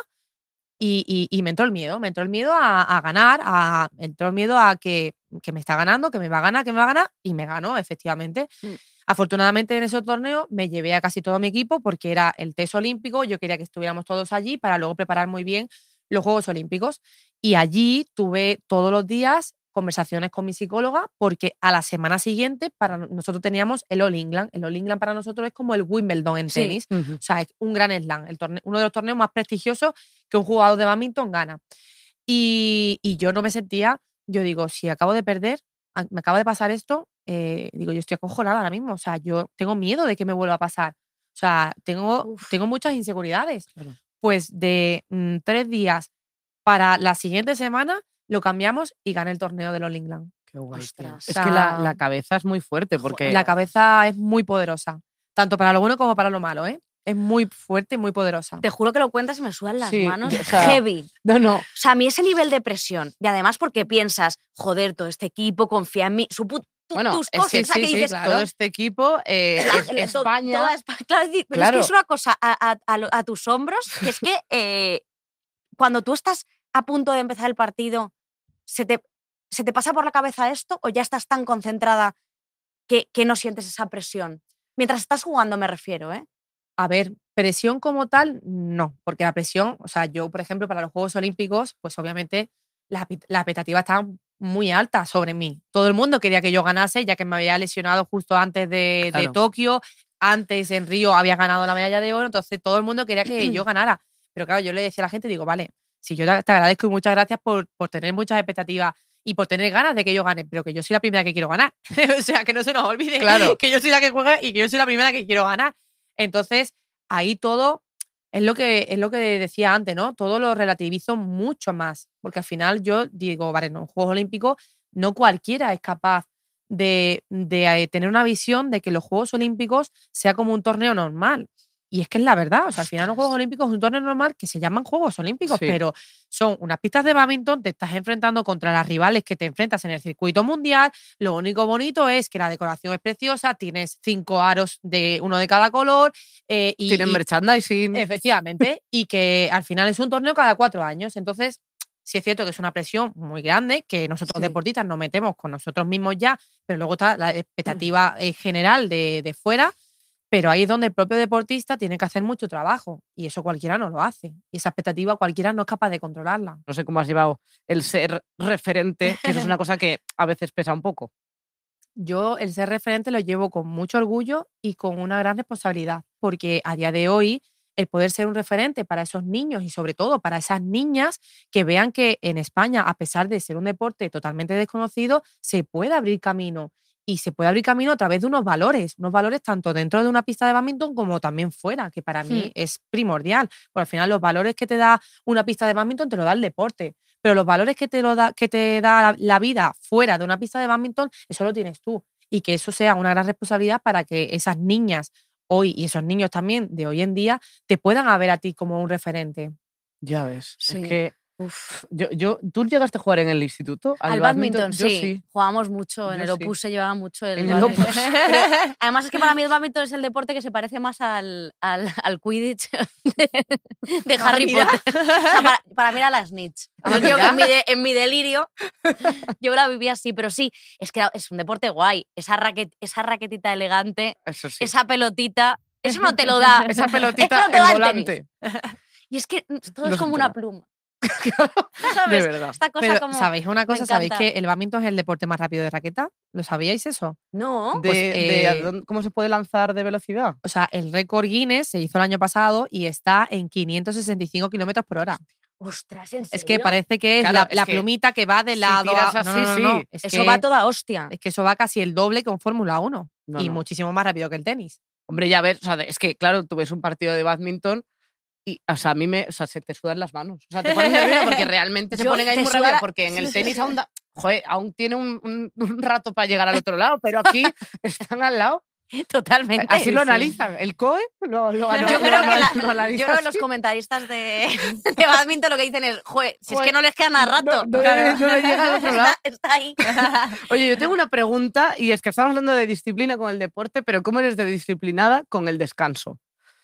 y me entró el miedo a ganar, me entró el miedo a que me está ganando, que me va a ganar y me ganó efectivamente. Afortunadamente en ese torneo me llevé a casi todo mi equipo porque era el test olímpico, yo quería que estuviéramos todos allí para luego preparar muy bien los Juegos Olímpicos. Y allí tuve todos los días conversaciones con mi psicóloga porque a la semana siguiente nosotros teníamos el All England. El All England para nosotros es como el Wimbledon en tenis. O sea, es un gran slam, uno de los torneos más prestigiosos que un jugador de bádminton gana. Y yo no me sentía, yo digo, si acabo de perder, me acaba de pasar esto, digo, yo estoy acojonada ahora mismo, o sea, yo tengo miedo de que me vuelva a pasar, o sea, tengo muchas inseguridades. Claro. Pues de 3 días para la siguiente semana lo cambiamos y gané el torneo del All England. Qué guay. Ostras. Es que la cabeza es muy fuerte porque… La cabeza es muy poderosa, tanto para lo bueno como para lo malo, ¿eh? Es muy fuerte y muy poderosa. Te juro que lo cuentas y me sudan las manos. O sea, heavy. No. O sea, a mí ese nivel de presión, y además porque piensas, joder, todo este equipo confía en mí, tus cosas, que que dices, claro. Todo este equipo, España… Toda España. Claro, pero es que es una cosa a tus hombros, que es que cuando tú estás a punto de empezar el partido, ¿se te pasa por la cabeza esto o ya estás tan concentrada que no sientes esa presión? Mientras estás jugando me refiero, ¿eh? A ver, presión como tal, no, porque la presión, o sea, yo, por ejemplo, para los Juegos Olímpicos, pues obviamente las expectativas estaban muy altas sobre mí. Todo el mundo quería que yo ganase, ya que me había lesionado justo antes de Tokio, antes en Río había ganado la medalla de oro, entonces todo el mundo quería que yo ganara. Pero claro, yo le decía a la gente, digo, vale, si yo te agradezco y muchas gracias por tener muchas expectativas y por tener ganas de que yo gane, pero que yo soy la primera que quiero ganar. O sea, que no se nos olvide que yo soy la que juega y que yo soy la primera que quiero ganar. Entonces, ahí todo es lo que decía antes, ¿no? Todo lo relativizo mucho más, porque al final yo digo, vale, en los Juegos Olímpicos no cualquiera es capaz de tener una visión de que los Juegos Olímpicos sea como un torneo normal. Y es que es la verdad, o sea, al final los Juegos Olímpicos es un torneo normal que se llaman Juegos Olímpicos, pero son unas pistas de bádminton, te estás enfrentando contra las rivales que te enfrentas en el circuito mundial, lo único bonito es que la decoración es preciosa, tienes 5 aros de uno de cada color. Tienen merchandising. Efectivamente, y que al final es un torneo cada 4 años, entonces… Sí es cierto que es una presión muy grande, que nosotros deportistas nos metemos con nosotros mismos ya, pero luego está la expectativa general de fuera. Pero ahí es donde el propio deportista tiene que hacer mucho trabajo y eso cualquiera no lo hace. Y esa expectativa cualquiera no es capaz de controlarla. No sé cómo has llevado el ser referente, que eso es una cosa que a veces pesa un poco. Yo el ser referente lo llevo con mucho orgullo y con una gran responsabilidad, porque a día de hoy el poder ser un referente para esos niños y sobre todo para esas niñas que vean que en España, a pesar de ser un deporte totalmente desconocido, se puede abrir camino. Y se puede abrir camino a través de unos valores tanto dentro de una pista de bádminton como también fuera, que para mí es primordial. Porque al final los valores que te da una pista de bádminton te lo da el deporte, pero los valores que te da la vida fuera de una pista de bádminton, eso lo tienes tú. Y que eso sea una gran responsabilidad para que esas niñas hoy y esos niños también de hoy en día te puedan ver a ti como un referente. Ya ves, es que… ¿Tú llegaste a jugar en el instituto? Al bádminton, sí. Jugábamos mucho. En el Opus se llevaba mucho el bádminton. Además es que para mí el bádminton es el deporte que se parece más al Quidditch de Harry Potter. O sea, para mí era la snitch. Yo en mi delirio yo la vivía así, pero sí, es que es un deporte guay. Esa raquetita elegante, esa pelotita, eso no te lo da. Esa pelotita en volante. Y es que todo es como una pluma. De verdad. Esta cosa pero, como ¿sabéis una cosa? ¿Sabéis que el bádminton es el deporte más rápido de raqueta? ¿Lo sabíais eso? No. ¿Cómo se puede lanzar de velocidad? O sea, el récord Guinness se hizo el año pasado y está en 565 kilómetros por hora. Ostras, ¿en Es que serio? parece que es Claro, la, es la que plumita que va de si lado tiras a... así, no, no, no, sí. Es Eso que, va toda hostia. es que eso va casi el doble que un Fórmula 1 No, y no. muchísimo más rápido que el tenis. Hombre, ya ves, o sea, es que, claro, tú ves un partido de bádminton y, o sea, o sea, se te sudan las manos. O sea, te pones nervioso porque realmente se Yo ponen ahí te muy suda rápido la- porque en el tenis aún joder, aún tiene un rato para llegar al otro lado, pero aquí están al lado. Totalmente. Así lo sí. analizan. El COE lo Yo creo que lo analiza yo creo que los así. comentaristas de badminton lo que dicen es, joder, si es Joder, que no les queda nada rato. no le llega al otro lado. Está ahí. Oye, yo tengo una pregunta y es que estamos hablando de disciplina con el deporte, pero ¿cómo eres de disciplinada con el descanso?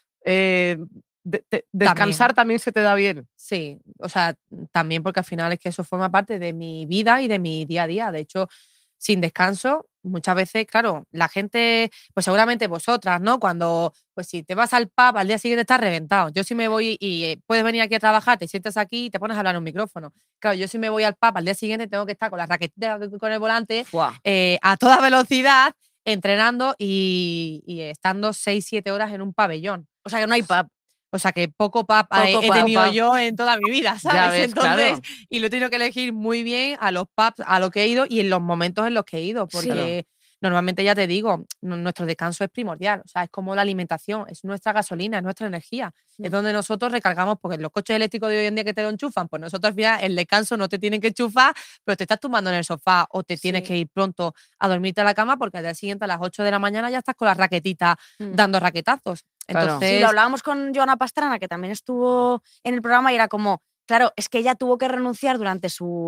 Descansar también se te da bien. Sí, o sea, también porque al final es que eso forma parte de mi vida y de mi día a día. De hecho, sin descanso, muchas veces, claro, la gente, pues seguramente vosotras, ¿no? Cuando, pues si te vas al pub, al día siguiente estás reventado. Yo sí me voy y puedes venir aquí a trabajar, te sientas aquí y te pones a hablar en un micrófono. Claro, yo si me voy al pub, al día siguiente tengo que estar con la raquetita con el volante Buah. a toda velocidad, entrenando y estando 6-7 horas en un pabellón. O sea, que no hay pub. O sea que poco pub he pub, tenido pub. yo en toda mi vida, ¿sabes? ves, Entonces, claro. y lo he tenido que elegir muy bien a los pubs a los que he ido y en los momentos en los que he ido, porque normalmente ya te digo, nuestro descanso es primordial, o sea, es como la alimentación, es nuestra gasolina, es nuestra energía, es donde nosotros recargamos, porque los coches eléctricos de hoy en día que te lo enchufan, pues nosotros al final el descanso no te tienen que enchufar, pero te estás tumbando en el sofá o te tienes que ir pronto a dormirte a la cama porque al día siguiente a las 8 de la mañana ya estás con las raquetitas dando raquetazos. Claro. Entonces, Sí, lo hablábamos con Joana Pastrana, que también estuvo en el programa y era como, claro, es que ella tuvo que renunciar durante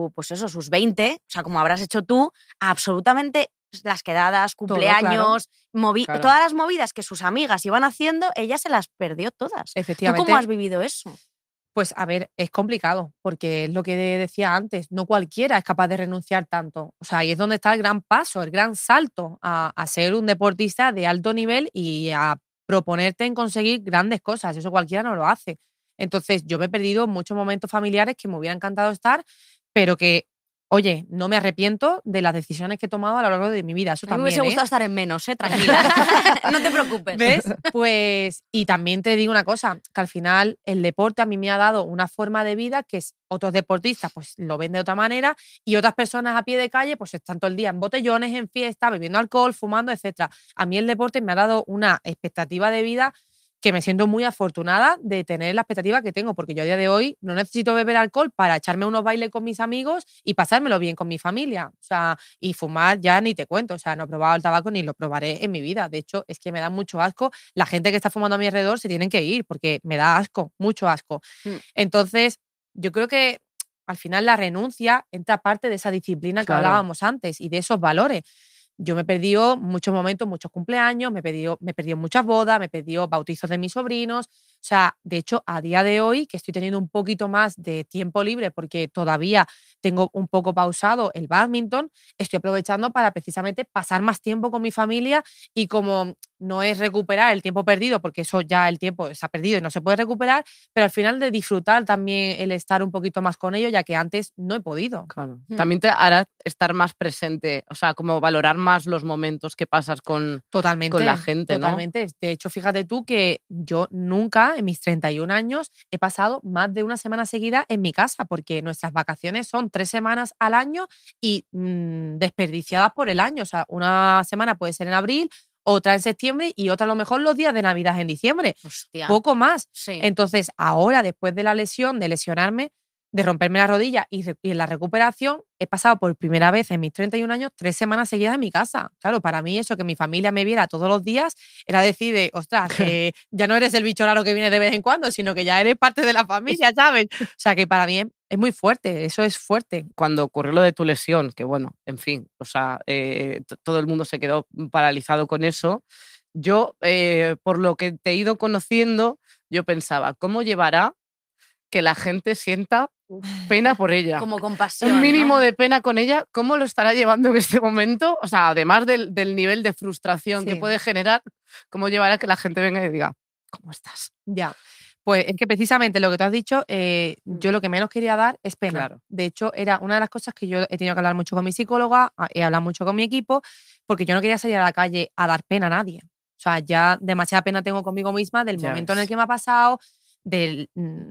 sus 20, o sea, como habrás hecho tú, a absolutamente las quedadas, cumpleaños, Claro. todas las movidas que sus amigas iban haciendo, ella se las perdió todas. ¿Tú efectivamente. cómo has vivido eso? Pues a ver, es complicado, porque es lo que decía antes, no cualquiera es capaz de renunciar tanto. O sea, ahí es donde está el gran paso, el gran salto a ser un deportista de alto nivel y a proponerte en conseguir grandes cosas. Eso cualquiera no lo hace. Entonces, yo me he perdido muchos momentos familiares que me hubiera encantado estar, pero que, oye, no me arrepiento de las decisiones que he tomado a lo largo de mi vida. Eso A mí me también, hubiese ¿eh? gustado estar en menos, tranquila. No te preocupes. ¿Ves? Pues, y también te digo una cosa, que al final el deporte a mí me ha dado una forma de vida que otros deportistas pues lo ven de otra manera y otras personas a pie de calle pues están todo el día en botellones, en fiesta, bebiendo alcohol, fumando, etcétera. A mí el deporte me ha dado una expectativa de vida que me siento muy afortunada de tener la expectativa que tengo, porque yo a día de hoy no necesito beber alcohol para echarme unos bailes con mis amigos y pasármelo bien con mi familia. O sea, y fumar ya ni te cuento, o sea, no he probado el tabaco ni lo probaré en mi vida. De hecho, es que me da mucho asco. La gente que está fumando a mi alrededor se tienen que ir porque me da asco, mucho asco. Entonces, yo creo que al final la renuncia entra parte de esa disciplina que Claro. hablábamos antes y de esos valores. Yo me he perdido muchos momentos, muchos cumpleaños, me he perdido muchas bodas, me he perdido bautizos de mis sobrinos. O sea, de hecho, a día de hoy, que estoy teniendo un poquito más de tiempo libre porque todavía tengo un poco pausado el bádminton, estoy aprovechando para precisamente pasar más tiempo con mi familia y como no es recuperar el tiempo perdido, porque eso ya el tiempo se ha perdido y no se puede recuperar, pero al final de disfrutar también el estar un poquito más con ellos, ya que antes no he podido. Claro. También te hará estar más presente, o sea, como valorar más los momentos que pasas con Totalmente, la gente, ¿no? totalmente. De hecho, fíjate tú que yo nunca en mis 31 años he pasado más de una semana seguida en mi casa, porque nuestras vacaciones son 3 semanas al año y desperdiciadas por el año. O sea, una semana puede ser en abril, otra en septiembre y otra a lo mejor los días de Navidad en diciembre. Hostia. Poco más. Sí. Entonces, ahora, después de la lesión, de lesionarme, de romperme la rodilla y en la recuperación, he pasado por primera vez en mis 31 años 3 semanas seguidas en mi casa. Claro, para mí eso, que mi familia me viera todos los días, era decir, ostras, ya no eres el bicho raro que viene de vez en cuando, sino que ya eres parte de la familia, ¿sabes? O sea, que para mí es muy fuerte, eso es fuerte. Cuando ocurrió lo de tu lesión, que bueno, en fin, o sea, todo el mundo se quedó paralizado con eso. Yo, por lo que te he ido conociendo, yo pensaba, ¿cómo llevará que la gente sienta pena por ella? Como compasión. Un mínimo ¿no? de pena con ella, ¿cómo lo estará llevando en este momento? O sea, además del nivel de frustración que Sí. puede generar, ¿cómo llevará que la gente venga y diga, ¿cómo estás? Ya. Pues es que precisamente lo que tú has dicho, yo lo que menos quería dar es pena. Claro. De hecho, era una de las cosas que yo he tenido que hablar mucho con mi psicóloga, he hablado mucho con mi equipo, porque yo no quería salir a la calle a dar pena a nadie. O sea, ya demasiada pena tengo conmigo misma del Ya momento en ves. el que me ha pasado,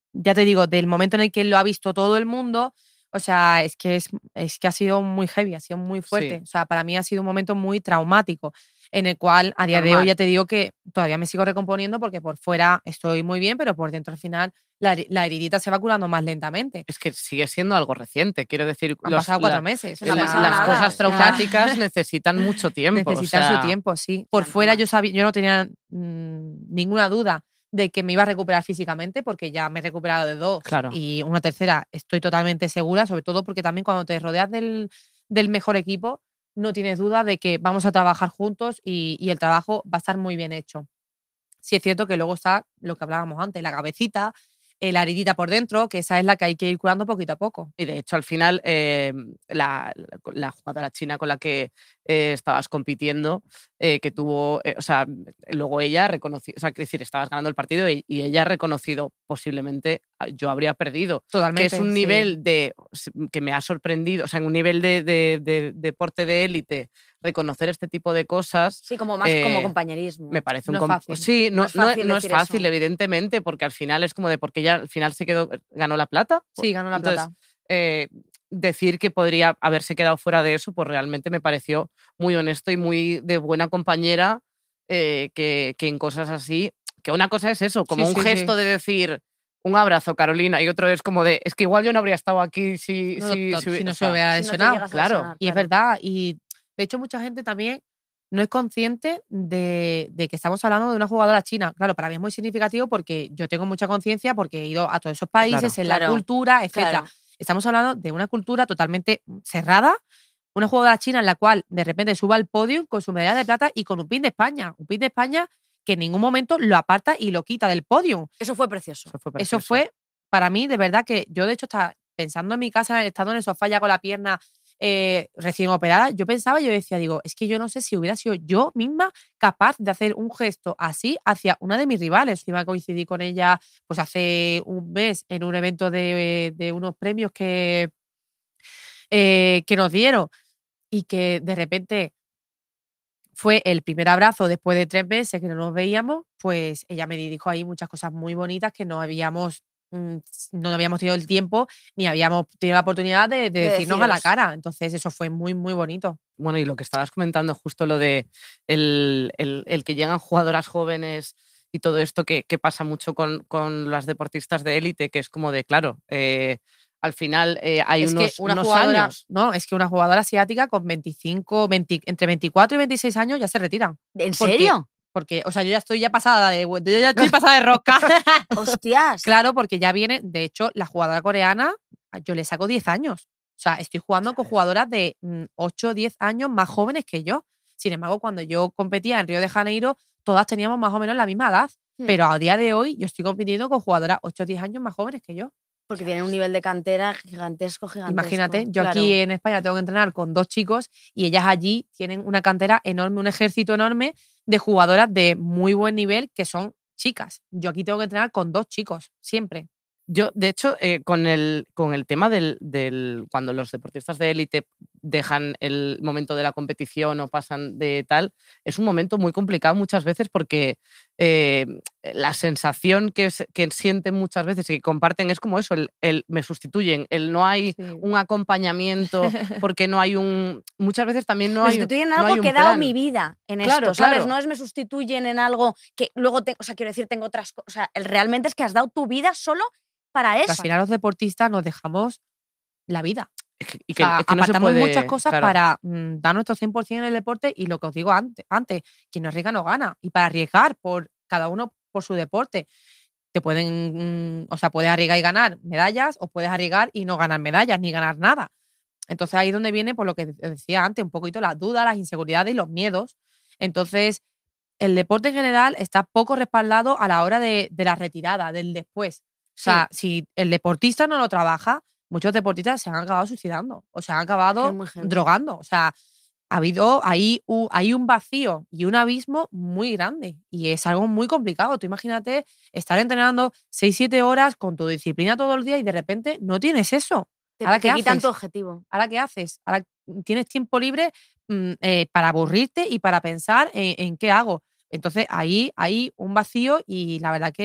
ya te digo, del momento en el que lo ha visto todo el mundo, o sea, es que ha sido muy heavy, ha sido muy fuerte. Sí. O sea, para mí ha sido un momento muy traumático, en el cual a día de hoy Normal. ya te digo que todavía me sigo recomponiendo porque por fuera estoy muy bien, pero por dentro al final la heridita se va curando más lentamente. Es que sigue siendo algo reciente, quiero decir, Han pasado 4 meses. no ha pasado las nada, cosas o sea. traumáticas necesitan mucho tiempo. Necesitan o su sea, tiempo, sí. Por Claro, fuera normal. yo no tenía ninguna duda de que me iba a recuperar físicamente porque ya me he recuperado de 2 Claro. y una tercera estoy totalmente segura, sobre todo porque también cuando te rodeas del mejor equipo no tienes duda de que vamos a trabajar juntos y el trabajo va a estar muy bien hecho. Sí es cierto que luego está lo que hablábamos antes, la cabecita, la heridita por dentro, que esa es la que hay que ir curando poquito a poco. Y de hecho, al final, la jugadora china con la que estabas compitiendo, que tuvo, o sea, luego ella reconoció, o sea, quiero decir, estabas ganando el partido y ella ha reconocido posiblemente yo habría perdido, que Totalmente, es un sí. nivel que me ha sorprendido, o sea, en un nivel de deporte de élite, reconocer este tipo de cosas. Sí, como más como eh, compañerismo. Me parece No un es fácil. sí, No es fácil no es decir fácil, eso. evidentemente, porque al final es como de porque ella al final ganó la plata. Sí, ganó la Entonces, plata. decir que podría haberse quedado fuera de eso, pues realmente me pareció muy honesto y muy de buena compañera, que en cosas así, que una cosa es eso, como Sí, un sí, sí. gesto de decir un abrazo, Carolina, y otro es como de, es que igual yo no habría estado aquí si, No, si no o se sea, hubiera Si no te lesionado. llegas a claro. lesionar, Y es claro. verdad, y de hecho mucha gente también no es consciente de que estamos hablando de una jugadora china. Claro, para mí es muy significativo porque yo tengo mucha conciencia porque he ido a todos esos países, en la Claro, cultura, etcétera. claro. Estamos hablando de una cultura totalmente cerrada, una jugadora china en la cual de repente suba al podio con su medalla de plata y con un pin de España. Un pin de España que en ningún momento lo aparta y lo quita del podio. Eso fue precioso. Eso fue Eso precioso. fue, para mí, de verdad que yo, de hecho, estaba pensando en mi casa, estando en el sofá ya con la pierna recién operada, yo pensaba, yo decía, digo, es que yo no sé si hubiera sido yo misma capaz de hacer un gesto así hacia una de mis rivales. Iba a coincidir con ella pues hace un mes en un evento de unos premios que nos dieron y que de repente fue el primer abrazo después de 3 meses que no nos veíamos, pues ella me dijo ahí muchas cosas muy bonitas que no habíamos tenido el tiempo ni habíamos tenido la oportunidad de decirnos a la deciros. cara. Entonces eso fue muy, muy bonito. Bueno, y lo que estabas comentando, justo lo de el que llegan jugadoras jóvenes y todo esto que pasa mucho con las deportistas de élite, que es como de, claro, al final hay Es que una unos jugadora, años. no, es que una jugadora asiática con 25, entre 24 y 26 años ya se retira. ¿En Porque- serio? Porque, o sea, yo ya estoy pasada yo ya estoy pasada de rosca. ¡Hostias! Claro, porque ya viene, de hecho, la jugadora coreana, yo le saco 10 años. O sea, estoy jugando con jugadoras de 8 o 10 años más jóvenes que yo. Sin embargo, cuando yo competía en Río de Janeiro, todas teníamos más o menos la misma edad. Hmm. Pero a día de hoy yo estoy compitiendo con jugadoras 8 o 10 años más jóvenes que yo. Porque tienen un nivel de cantera gigantesco. Imagínate, yo Claro. aquí en España tengo que entrenar con 2 chicos y ellas allí tienen una cantera enorme, un ejército enorme de jugadoras de muy buen nivel que son chicas. Yo aquí tengo que entrenar con 2 chicos, siempre. Yo, de hecho, con el tema cuando los deportistas de élite dejan el momento de la competición o pasan de tal, es un momento muy complicado muchas veces porque la sensación que sienten muchas veces y que comparten es como eso, el me sustituyen, el no hay Sí. un acompañamiento, porque no hay muchas veces también no Me hay, sustituyen en no algo hay un que he dado plan. mi vida en Claro, esto, ¿sabes? claro. No es me sustituyen en algo que luego, o sea, quiero decir, tengo otras cosas. O sea, realmente es que has dado tu vida solo para Que eso. al final los deportistas nos dejamos la vida. Y O sea, es que no se apartamos puede, muchas cosas claro. para dar nuestro 100% en el deporte y lo que os digo antes, quien no arriesga no gana. Y para arriesgar por cada uno por su deporte, te pueden, o sea, puedes arriesgar y ganar medallas o puedes arriesgar y no ganar medallas ni ganar nada. Entonces ahí es donde viene, por lo que decía antes, un poquito las dudas, las inseguridades y los miedos. Entonces, el deporte en general está poco respaldado a la hora de la retirada, del después. O sea, si el deportista no lo trabaja, muchos deportistas se han acabado suicidando o se han acabado muy heavy. drogando. O sea, ha habido ahí hay un vacío y un abismo muy grande y es algo muy complicado. Tú imagínate estar entrenando 6-7 horas con tu disciplina todo el día y de repente no tienes eso. ¿Ahora qué Te quitan haces? tu objetivo. ¿Ahora qué haces? Ahora tienes tiempo libre para aburrirte y para pensar en qué hago. Entonces ahí hay un vacío y la verdad que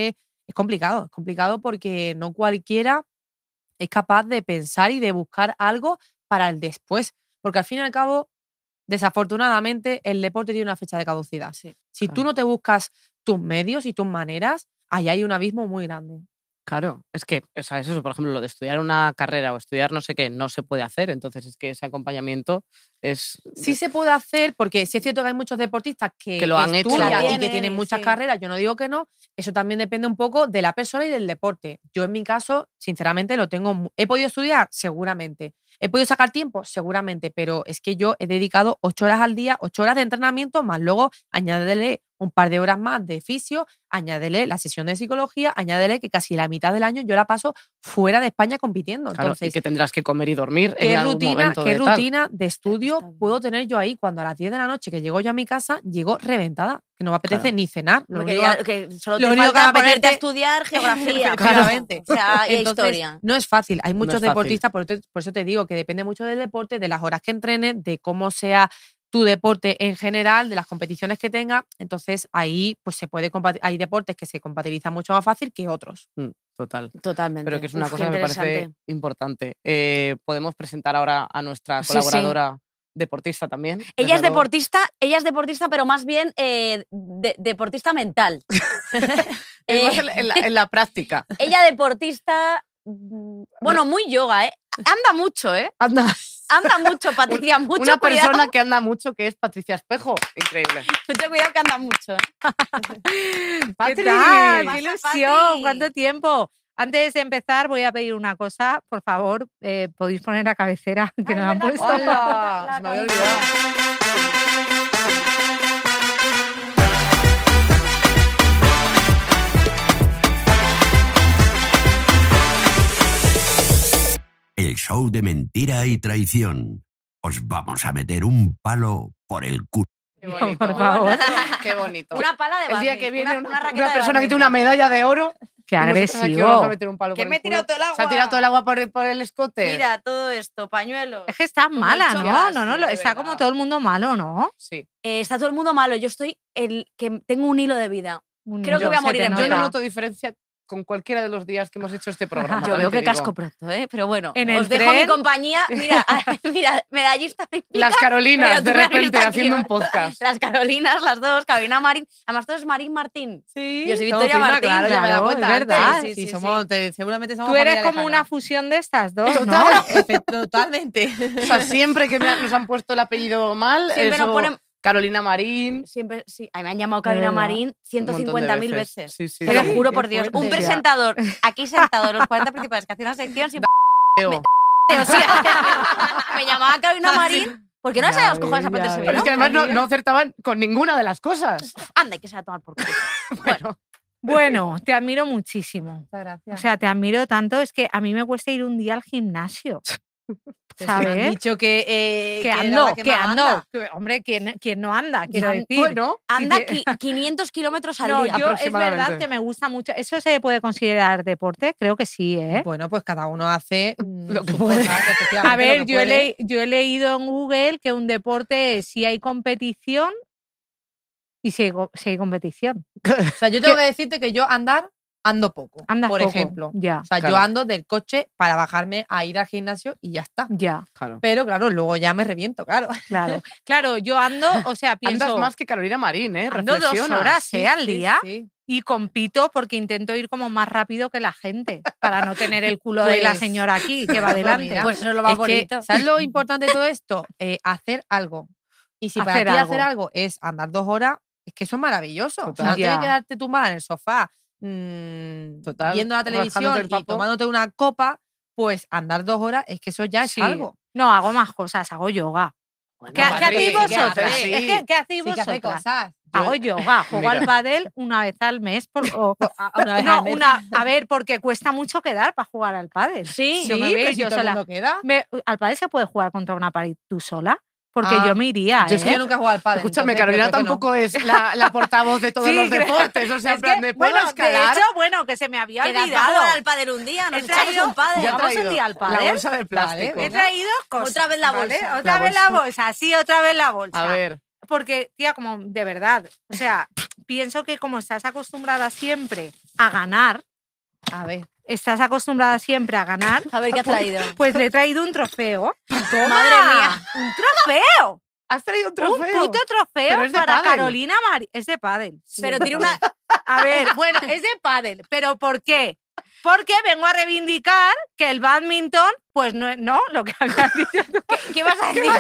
Es complicado porque no cualquiera es capaz de pensar y de buscar algo para el después. Porque al fin y al cabo, desafortunadamente, el deporte tiene una fecha de caducidad. Sí, Si tú no te buscas tus medios y tus maneras, ahí hay un abismo muy grande. Claro, es que, o sea, es eso, por ejemplo, lo de estudiar una carrera o estudiar no sé qué, no se puede hacer. Entonces, es que ese acompañamiento es. Sí se puede hacer, porque sí es cierto que hay muchos deportistas que lo han hecho. estudian Que lo y que tienen, tienen muchas sí. carreras. Yo no digo que no. Eso también depende un poco de la persona y del deporte. Yo, en mi caso, sinceramente, lo tengo. ¿He podido estudiar? Seguramente. ¿He podido sacar tiempo? Seguramente. Pero es que yo he dedicado 8 horas al día, 8 horas de entrenamiento, más luego añádele un par de horas más de fisio, añádele la sesión de psicología, añádele que casi la mitad del año yo la paso fuera de España compitiendo. Claro, Entonces, y que tendrás que comer y dormir en ¿qué algún rutina, momento qué de tal. rutina de estudio puedo tener yo ahí cuando a las 10 de la noche que llego yo a mi casa llego reventada? Que no me apetece Claro. ni cenar. Lo Porque único ya- que solo lo te único que falta me ponerte a apetece- estudiar geografía. Efectivamente. O sea, y Entonces, historia. no es fácil. Hay muchos es fácil. deportistas, por eso te digo que depende mucho del deporte, de las horas que entrenes, de cómo sea tu deporte en general, de las competiciones que tenga. Entonces, ahí pues se puede hay deportes que se compatibilizan mucho más fácil que otros. Total. Totalmente. Pero que es una Uf, cosa qué que me parece interesante. importante. Podemos presentar ahora a nuestra Sí, sí. colaboradora deportista también. Ella es desde luego. deportista, pero más bien deportista mental. Es más en la práctica. Ella deportista, bueno, muy yoga, ¿eh? Anda mucho, ¿eh? Anda. Anda mucho, Patricia, mucho Una cuidado. persona que anda mucho, que es Patricia Espejo. Increíble. Mucho cuidado que anda mucho. ¿Qué Patri. tal? pasa, ¡Qué ilusión! Patri? ¿Cuánto tiempo? Antes de empezar, voy a pedir una cosa. Por favor, podéis poner la cabecera que nos han puesto. ¡Hola! Se me había olvidado. El show de mentira y traición. Os vamos a meter un palo por el culo. Qué bonito. Por favor. Qué bonito. Una pala de El día badminton, que viene una una raqueta de persona que tiene badminton. una medalla de oro. ¡Qué y nosotros aquí agresivo! vamos a meter un palo Que por me he el culo. tirado todo el Se ha agua. tirado todo el agua por el escote. Mira, todo esto, pañuelos. Es que estás Como mala, el ¿no? chocas, No, de está verdad. como todo el mundo malo, ¿no? Sí. Está todo el mundo malo. Yo estoy que tengo un hilo de vida. Creo que voy a morir en Yo no vida. noto diferencia con cualquiera de los días que hemos hecho este programa. Yo también veo te que digo. casco pronto, ¿eh? Pero bueno, En os el dejo mi tren. compañía. Mira, mira, medallista olímpica, Las Carolinas, pero de tú me has repente, visto aquí, haciendo un ¿no? podcast. Las Carolinas, las dos, Carolina Marín. Además, tú eres Marín Martín. Sí, Yo soy somos Victoria prima, Martín. claro, ya me he dado Claro, cuenta es antes. verdad. Sí, Sí, sí, somos, seguramente somos Tú eres familia como una lejana. fusión de estas dos, ¿no? Total. Totalmente. O sea, siempre que nos han puesto el apellido mal, Siempre eso, nos ponen. Carolina Marín. Siempre, sí. A mí me han llamado Carolina verdad. Marín 150.000 veces. Sí, sí. Te lo sí. juro Qué por Dios. fuerte. Un presentador aquí sentado en los 40 principales que hacía una sección sin Pero o sea, me llamaba Carolina Marín porque no sabía los cojones aprenderse ya bien. es que además no acertaban con ninguna de las cosas. Anda, que se va a tomar por culo. Bueno, Bueno, te admiro muchísimo. Muchas gracias. O sea, te admiro tanto, es que a mí me cuesta ir un día al gimnasio. Me han ¿Sabes? dicho que Que era ando, la que más ando. anda. Que, hombre, ¿quién no anda? Quiero Ya, decir. Bueno, anda Sí, 500 kilómetros al No, día. yo es verdad aproximadamente. que me gusta mucho. ¿Eso se puede considerar deporte? Creo que sí, ¿eh? Bueno, pues cada uno hace Lo que sus puede. cosas, A efectivamente, ver, lo que yo puede. he leído en Google que un deporte es si hay competición y si hay competición. O sea, yo tengo que decirte que yo ando poco, Andas por poco. ejemplo. Ya, O sea, Claro. yo ando del coche para bajarme a ir al gimnasio y ya está. ya, claro. Pero claro, luego ya me reviento, claro. claro. Claro, yo ando, o sea, pienso. Andas más que Carolina Marín, ¿eh? Ando 2 Reflexiona. horas, Sí, al sí, día sí. y compito porque intento ir como más rápido que la gente para no tener el culo de la Pues- señora aquí que va delante. Mira, Pues eso es lo más Es que, bonito. ¿sabes lo importante de todo esto? Hacer algo. Y si para Hacer ti algo. hacer algo es andar 2 horas, es que eso es maravilloso. O sea, Total. no tienes Ya. que quedarte tumbada en el sofá Total, viendo la rascándote televisión el y papo. tomándote una copa, pues andar 2 horas es que eso ya es Sí. algo. No, hago más cosas, hago yoga. ¿Qué Patri, hacéis ¿qué vosotras? haces? Es que, ¿qué hacéis Sí que hace vosotras? cosas. Hago yoga, juego al Mira. pádel una vez al mes. Una vez No, al mes. a ver, porque cuesta mucho quedar para jugar al pádel. Sí, yo me Sí, veo pero si yo todo el sola. mundo queda. Al pádel se puede jugar contra una pared tú sola, porque Ah, yo me iría, Yo es que ¿eh? yo nunca he jugado al pádel. Escúchame, entonces Carolina creo que no. tampoco es la portavoz de todos Sí, los creo- deportes. O sea, en Es plan que, de ¿puedo bueno, de escalar? hecho, bueno, que se me había Quedad para olvidado. jugar al pádel un día, nos He echamos traído- un pádel. Ya ha Vamos un traído día al la pádel. bolsa de plástico. He traído cosas. Otra vez la ¿vale? bolsa. Otra vez la bolsa, sí, otra vez la bolsa. A ver, Porque, tía, como de verdad, o sea, pienso que como estás acostumbrada siempre a ganar. A ver. Estás acostumbrada siempre a ganar. A ver, ¿qué has traído? Pues le he traído un trofeo. Madre mía. ¡Un trofeo! ¿Has traído un Un trofeo? puto trofeo Pero es de para pádel. Carolina Marín. Es de pádel. Sí, Pero es de tiene una... pádel. A ver, bueno, es de pádel. ¿Pero por qué? Porque vengo a reivindicar que el badminton, pues no, lo que habías dicho tú. ¿Qué vas a decir?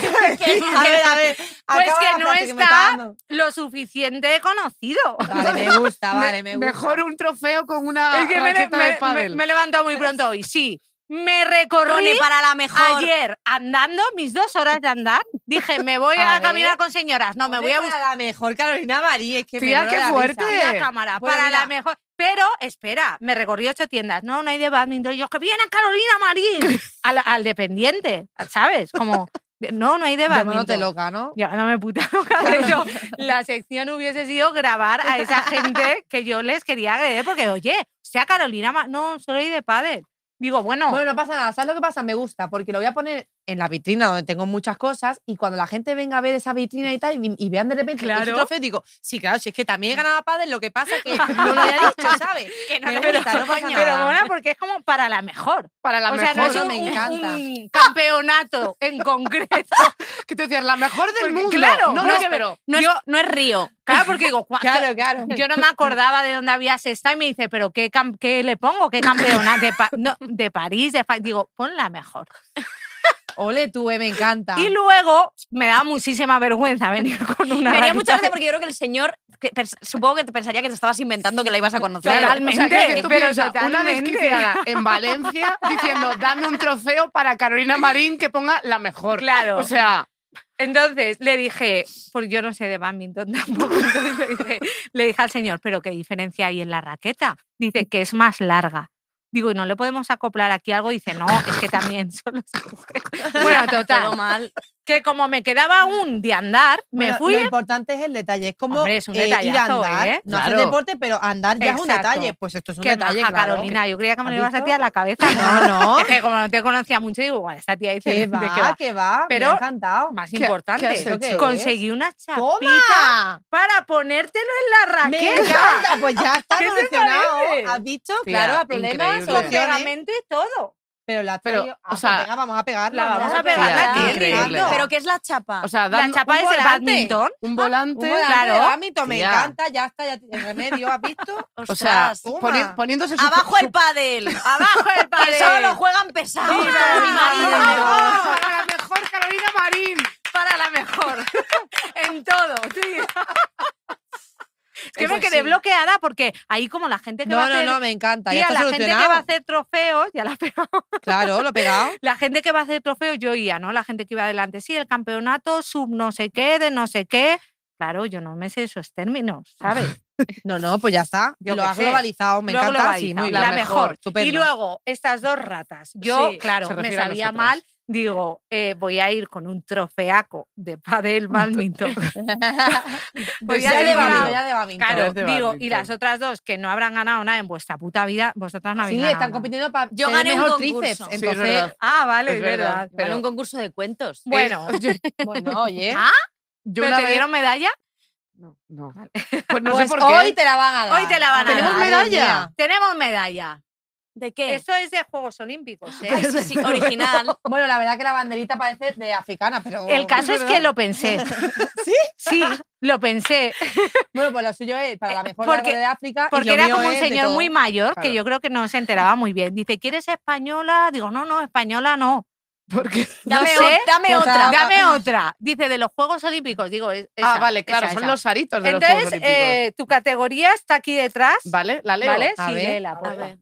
A ver. Pues acaba que la no frase que me está dando. lo suficiente conocido. Vale, me gusta, vale, me gusta. Mejor un trofeo con una Es que raqueta de pádel. me he levantado muy pronto hoy. Sí, me recorrí Pone para la mejor. ayer andando, mis 2 horas de andar. Dije, me voy A a caminar ver. con señoras. No, me voy a buscar la mejor Carolina Marín. Es que Tía, me muero qué de la fuerte. risa. la cámara Bueno, para mira. la mejor. Pero, espera, me recorrí 8 tiendas. No hay de badminton. Y yo, que viene Carolina Marín. al dependiente, ¿sabes? Como, no hay de badminton. Llamándote loca, ¿no? Ya, no me puta loca. De hecho, la sección hubiese sido grabar a esa gente que yo les quería agredir porque, oye, sea Carolina, no, solo hay de pádel. Digo, bueno, Bueno, no pasa nada. ¿Sabes lo que pasa? Me gusta porque lo voy a poner en la vitrina donde tengo muchas cosas y cuando la gente venga a ver esa vitrina y tal y vean de repente Claro. ese trofeo, digo, sí, claro, si es que también he ganado a pádel, lo que pasa es que no lo había dicho, ¿sabes? que no Me pero, gusta, no pasa pero nada. mola porque es como para la mejor. Para la O sea, no mejor. es me encanta. un campeonato en concreto. Que te decías, la mejor del Porque, mundo. claro, no, no, pero No es Río. Claro, porque digo, Claro. yo no me acordaba de dónde habías estado y me dice, pero ¿qué le pongo? ¿Qué campeonato? De París, digo, pon la mejor. Ole tú, me encanta. Y luego me da muchísima vergüenza venir con una Me haría raqueta. mucha gracia porque yo creo que el señor, supongo que te pensaría que te estabas inventando que la ibas a conocer. Claro, Totalmente, o sea, que tú pero piensas, una totalmente. desquiciada en Valencia diciendo, dame un trofeo para Carolina Marín que ponga la mejor. Claro. O sea, Entonces le dije, pues yo no sé de badminton tampoco, entonces le dije al señor, pero ¿qué diferencia hay en la raqueta? Dice que es más larga. Digo, ¿y no le podemos acoplar aquí algo? Dice, no, es que también solo se coge. Bueno, Todo total, mal. que como me quedaba aún de andar, me Bueno, fui. Lo importante es el detalle. Es como Hombre, es un ir a detallazo, andar. ¿eh? No hacer Claro. deporte, pero andar ya es un Exacto. detalle. Pues esto es un Qué detalle, maja, claro. Carolina, yo creía que me lo ¿Has ibas a visto? tirar a la cabeza. No. Es que como no te conocía mucho, digo, bueno, esta tía dice Que ¿de qué va, que va. Pero me ha encantado. Más ¿Qué importante, has hecho? conseguí una chapita ¡Toma! para ponértelo en la Me raqueta. encanta, pues ya está ¿Qué te solucionado. parece? ¿Has visto? Tía, Claro, el problema increíble. son Con opciones. pegamento y todo. Pero la has Pero, traído- o sea, pues venga, vamos a pegarla. la vamos ¿no? a pegar Tía, aquí, increíble. Ricardo. ¿Pero qué es la chapa? o sea, La dando chapa un es el volante. badminton. un volante. Un volante Claro. de badminton, me Tía. encanta, ya está, ya tiene remedio, ¿has visto? O sea, Ostras. toma. poniéndose su- ¡Abajo su- el pádel! Abajo el Que padre. solo juegan pesado. Sí, para mi marido. ¡Vamos! ¡Para la mejor Carolina Marín! Para la mejor. En todo, tío. Es que Eso me quedé sí. bloqueada porque ahí como la gente que No, va a no, hacer... no, me encanta, Tía, ya está la gente que solucionado. va a hacer trofeos, ya la he pegado. Claro, lo he pegado. La gente que va a hacer trofeos, yo oía, ¿no? La gente que iba adelante, sí, el campeonato sub no sé qué, de no sé qué. Claro, yo no me sé esos términos, ¿sabes? No, pues ya está. Yo Lo qué has sé. globalizado, me Lo he encanta. Sí, globalizado, muy la bien. mejor. Estupendo. Y luego, estas 2 ratas. Yo, Sí, claro, se me refiere a sabía nosotras. mal. Digo, voy a ir con un trofeaco de pádel badminton. Voy Ya a de ir badminton, con- ya de badminton. Claro, de digo, y badminton. las otras 2 que no habrán ganado nada en vuestra puta vida, vosotras no habéis Sí, ganado están nada. compitiendo para Yo tener gané un mejor concurso. tríceps. Sí, es Entonces, verdad. Ah, vale, Es es verdad. verdad. Pero Pero, un concurso de cuentos. bueno, bueno, oye. ¿Ah? Yo ¿pero una te vez- dieron medalla? No. Pues no Pues sé por qué. hoy te la van a dar. Hoy te la van a ¿Tenemos dar. Madre medalla? mía. Tenemos medalla. ¿De qué? Esto es de Juegos Olímpicos, ¿eh? Ay, sí, sí, original. Bueno, la verdad que la banderita parece de africana, pero... El caso es que lo pensé. ¿Sí? Sí, lo pensé. Bueno, pues lo suyo es para la mejor Porque- de África. y Porque lo era mío como un es de señor todo. muy mayor Claro. que yo creo que no se enteraba muy bien. Dice, ¿quieres española? Digo, no, española no. Porque... Dame, No sé, dame o sea, otra. Dame otra. Dice, de los Juegos Olímpicos. Digo, esa, vale, claro, esa, son esa. los aritos de los Juegos Entonces, Olímpicos. tu categoría está aquí detrás. Vale, la leo. ¿Vale? A Sí, ver, léela, a porfa. ver.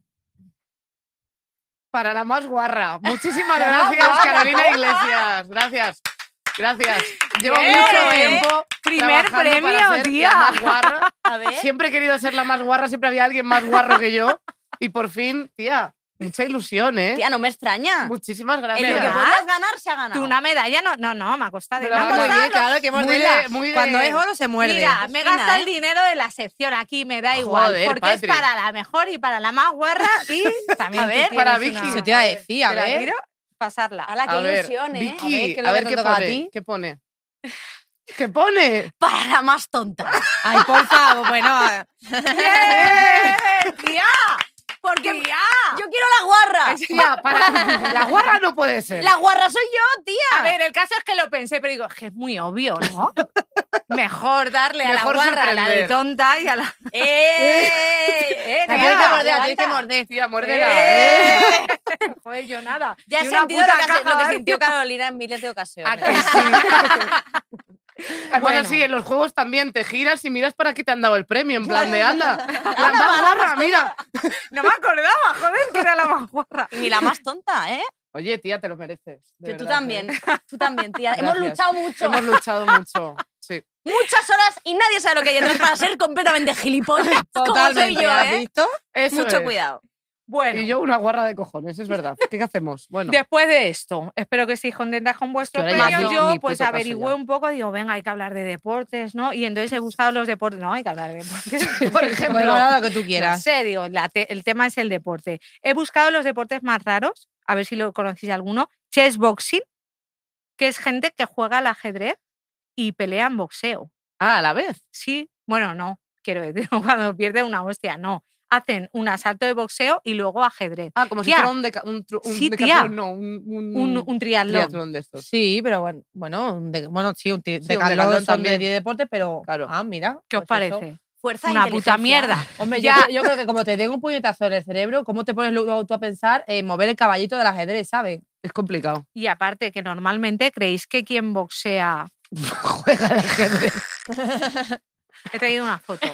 Para la más guarra. Muchísimas La más gracias, guarra, Carolina Iglesias. Gracias. Gracias. Llevo Bien, mucho ¿eh? tiempo. Primer trabajando premio, para ser tía. la más guarra. A ver. Siempre he querido ser la más guarra, siempre había alguien más guarro que yo. Y por fin, tía, mucha ilusión, ¿eh? Tía, no me extraña. Muchísimas En lo gracias. que ¿Verdad? podías ganar, se ha ganado. Tú una medalla, no, me ha costado de Pero nada. vamos Muy bien, claro, que Muy morderla. de- muy de- Cuando es oro se muerde. Mira, me Fina, gasta ¿eh? el dinero de la sección aquí, me da igual. Joder, porque Patri. es para la mejor y para la más guarra y también A ver, tú para tienes Vicky. Eso te iba a decir, a Te la ver. tiro, pasarla. Ala, qué A ver, ilusión, ¿eh? Vicky, A ver, ¿qué es lo a ver que qué te toca a pone. ti? ¿Qué pone? ¿Qué pone? Para la más tonta. Ay, por favor, bueno. ¡Bien! ¡Tía! Porque yo quiero la guarra. Tía, la guarra no puede ser. La guarra soy yo, tía. A ver, el caso es que lo pensé, pero digo, es que es muy obvio, ¿no? Mejor darle a Mejor la guarra a la de sorprender. tonta y a la... Tienes que morder, tienes que morder. Tía, muérdela. Joder, yo nada. Ya he Y una sentido puta lo que caja de- sintió Carolina en miles de ocasiones. ¿A que sí? Bueno, sí, en los juegos también te giras y miras para qué te han dado el premio, en plan de anda. La más guarra, mira. No me acordaba, joder, que era la más guarra. Ni la más tonta, ¿eh? Oye, tía, te lo mereces. de Que tú verdad, también. ¿eh? Tú también, tía. Hemos Gracias. luchado mucho. Hemos luchado mucho. Sí. Muchas horas y nadie sabe lo que hay detrás para ser completamente gilipollas. Como soy Totalmente, yo, ¿has ¿eh? visto? Eso Mucho es. cuidado. Bueno, Y yo una guarra de cojones, es verdad. ¿Qué hacemos? Bueno, después de esto, espero que estéis contentas con vuestros Que ahora ya premios. ni- Yo ni pues puto caso averigüé ya. un poco, digo, venga, hay que hablar de deportes, ¿no? Y entonces he buscado los deportes. No, hay que hablar de deportes. por ejemplo, Bueno, ahora lo que tú En quieras. serio, el tema es el deporte. He buscado los deportes más raros, a ver si lo conocéis alguno. Chess boxing, que es gente que juega al ajedrez y pelea en boxeo. a la vez. Sí, bueno, no, quiero decir, cuando pierde una hostia, no. Hacen un asalto de boxeo y luego ajedrez. Ah, como si Tía. fuera un Sí, decatlón, tía. no, Un triatlón. triatlón de estos. Sí, pero bueno, sí, un decatlón decalón son de también. 10 deportes, pero. Claro. Ah, mira. ¿Qué os pues eso. parece? Fuerza e Una puta inteligencia. mierda. Hombre, Ya. yo creo que como te den un puñetazo en el cerebro, ¿cómo te pones luego tú a pensar en mover el caballito del ajedrez, ¿sabes? Es complicado. Y aparte que normalmente creéis que quien boxea... Juega al ajedrez. He traído una foto.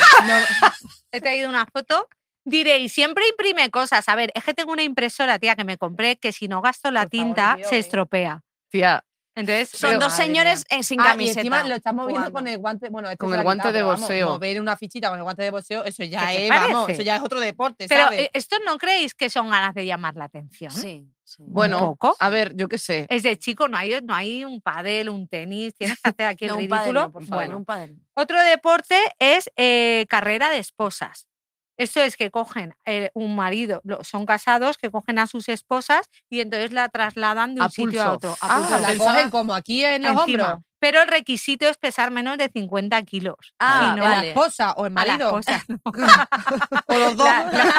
He traído una foto. Diréis, siempre imprime cosas. A ver, es que tengo una impresora, tía, que me compré, que si no gasto la Por favor, tinta, tío, se estropea. Tía, Entonces, Son pero- dos Madre señores sin Ah, y camiseta. encima lo estás moviendo jugando. con el guante. Bueno, este Con se el lo ha guante quitado, de pero vamos, boxeo. mover una fichita con el guante de boxeo, eso ya ¿Qué te es, vamos, parece? eso ya es otro deporte, Pero ¿sabes? ¿esto no creéis que son ganas de llamar la atención? Sí, sí. bueno, poco. a ver, yo qué sé. Es de chico, no hay un pádel, un tenis, tienes que hacer aquí el No, un pádel ridículo. no, por favor, Bueno, un pádel. otro deporte es carrera de esposas. Esto es que cogen un marido, son casados, que cogen a sus esposas y entonces la trasladan de un A sitio a pulso. otro. Ah, pulso. la pensaba- cogen como aquí en los Encima. hombros. Pero el requisito es pesar menos de 50 kilos. Ah, Y no ¿La vale. esposa o el a la marido? esposa. O los dos.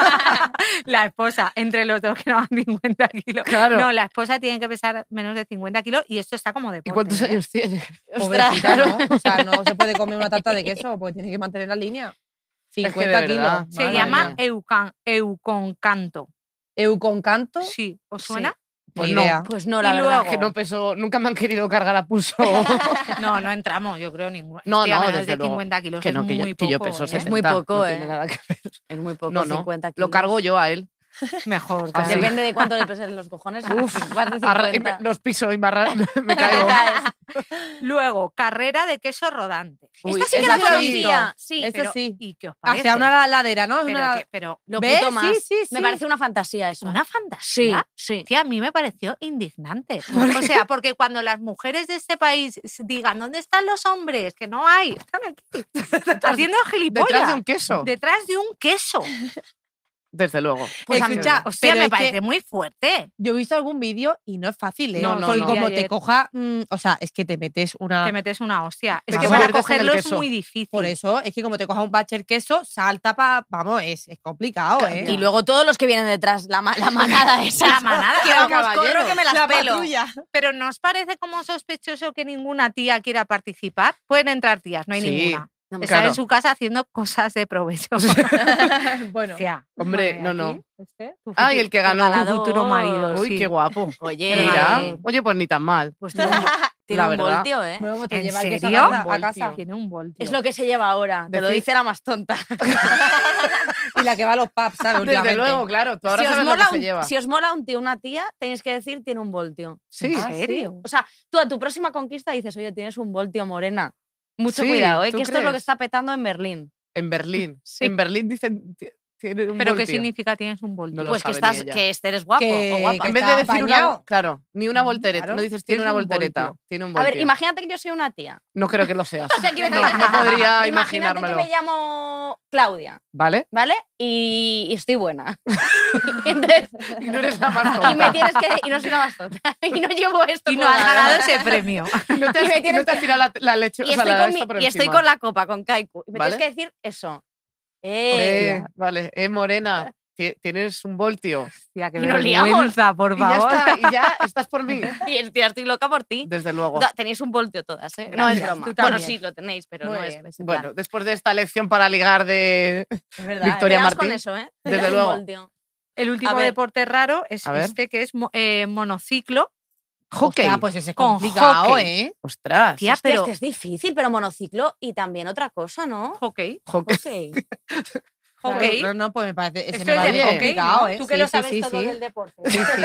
La esposa, entre los dos que no van 50 kilos. Claro. No, la esposa tiene que pesar menos de 50 kilos y esto está como deporte. ¿Y cuántos ¿eh? años tiene? Pobrecita, ¿no? O sea, no se puede comer una tarta de queso porque tiene que mantener la línea. que de 50 verdad. kilos. Se madre llama mía. euconcanto. Euconcanto. Sí, ¿os suena? Pues Ni no. idea. Pues no, la Y verdad. luego- Que no peso, nunca me han querido cargar a pulso. No, no entramos, yo creo ninguno. No, Hostia, no, menos desde de luego. 50 kilos. que es no, que yo, muy que yo poco, peso ¿eh? 70. muy poco, no ¿eh? tiene nada que ver. Es muy poco, No, no. 50 kilos. Lo cargo yo a él. Mejor. Ah, casi. Depende de cuánto le pesen los cojones. Más de Arra- 50. los piso y me, me Te caigo. caes. Luego, carrera de queso rodante. Uy, Esta sí que ese la sí lo he conocía. Sí, Ese pero, sí. ¿y qué os parece? Hacia una ladera, ¿no? Es pero, una... pero lo ¿Ves? puto más. Sí, sí, sí. Me parece una fantasía eso. una Sí, fantasía. sí. Tía, a mí me pareció indignante. O sea, porque cuando las mujeres de este país digan, ¿dónde están los hombres? Que no hay. Están aquí. Haciendo gilipollas. Detrás de un queso. Detrás de un queso. Desde luego. Pues a mí, Escucha, hostia, pero me es que- parece muy fuerte. Yo he visto algún vídeo y no es fácil, ¿eh? No, no, Porque no. como Ayer te coja, o sea, es que te metes una... Te metes una hostia. Es Te que para conviertes en el cogerlo es queso. muy difícil. Por eso, es que como te coja un bache el queso, salta para... Vamos, es complicado, ¿eh? Y luego todos los que vienen detrás, la manada esa. La manada, Que el vamos, caballero. corro que me las pelo. Pero ¿no os parece como sospechoso que ninguna tía quiera participar? Pueden entrar tías, no hay Sí, ninguna. No, Estar claro. en su casa haciendo cosas de provecho. Bueno, Hostia, Hombre, madre, no, aquí, no. tu Ay, el que ganó. regalador. tu futuro marido. Uy, sí. qué guapo. Oye, Mira. eh, Oye, pues ni tan mal. pues tiene un, tiene La un verdad. voltio, ¿eh? bueno, te ¿En lleva el queso serio? a casa. Tiene un voltio. Es lo que se lleva ahora. Te lo Decid- dice la más tonta. Y la que va a los pubs, ¿sabes? Desde Últimamente. luego, claro. Tú ahora Si os, sabes lo que mola se lleva. si os mola un tío o una tía, tenéis que decir tiene un voltio. Sí. ¿En Ah, serio? O sea, tú a tu próxima conquista dices, oye, tienes un voltio morena. Mucho Sí, cuidado, ¿eh? ¿tú Que esto es lo que crees? está petando en Berlín. En Berlín. Sí. En Berlín dicen, Tiene un ¿Pero qué voltio. significa tienes un voltio? No lo Pues que sabe ni estás, ella. que eres guapo Que- o guapa. que En vez de está decir apañado. claro, ni una voltereta, Claro, no dices tiene tienes una un voltereta, voltio. tiene un A ver, voltio. imagínate que yo soy una tía. No creo que lo seas. O sea, quiero No, decir, no podría imagínate imaginármelo. que me llamo Claudia, ¿Vale? ¿vale? Y estoy buena. Entonces, Y no eres la más y me tonta. tienes que y no soy una más tonta. Y no llevo esto. Y no con has la- ganado ese premio. No te y me has, tienes no te has tirado la leche, Y o sea, estoy, la con, esta por y estoy encima. con la copa, con Kaiku. Y me ¿Vale? tienes que decir eso. Vale, morena, tienes un voltio. Tía, qué Y nos vergüenza, por Y ya favor. está, y ya estás por mí. Y estoy loca por ti. Desde luego. Tenéis un voltio todas, ¿eh? No es Gracias, broma. tú Bueno, también. sí, lo tenéis, pero Muy no bien. es. en Bueno, plan. después de esta lección para ligar de Es verdad, Victoria Quedaos Martín. con eso, ¿eh? Desde Tenéis un luego. voltio. El último ver. deporte raro es A ver. este que es monociclo. hockey. Ostras, pues ese es Con complicado, hockey. ¿eh? Ostras. Tía, Hostia, pero es que es difícil, pero monociclo y también otra cosa, ¿no? hockey. Hockey. Ok. Claro, Hockey. No, pues me parece, ese Esto me es de parece hockey, complicado, ¿no? ¿eh? Tú que Sí, lo sí, sabes sí, todo sí. del deporte. Sí, sí.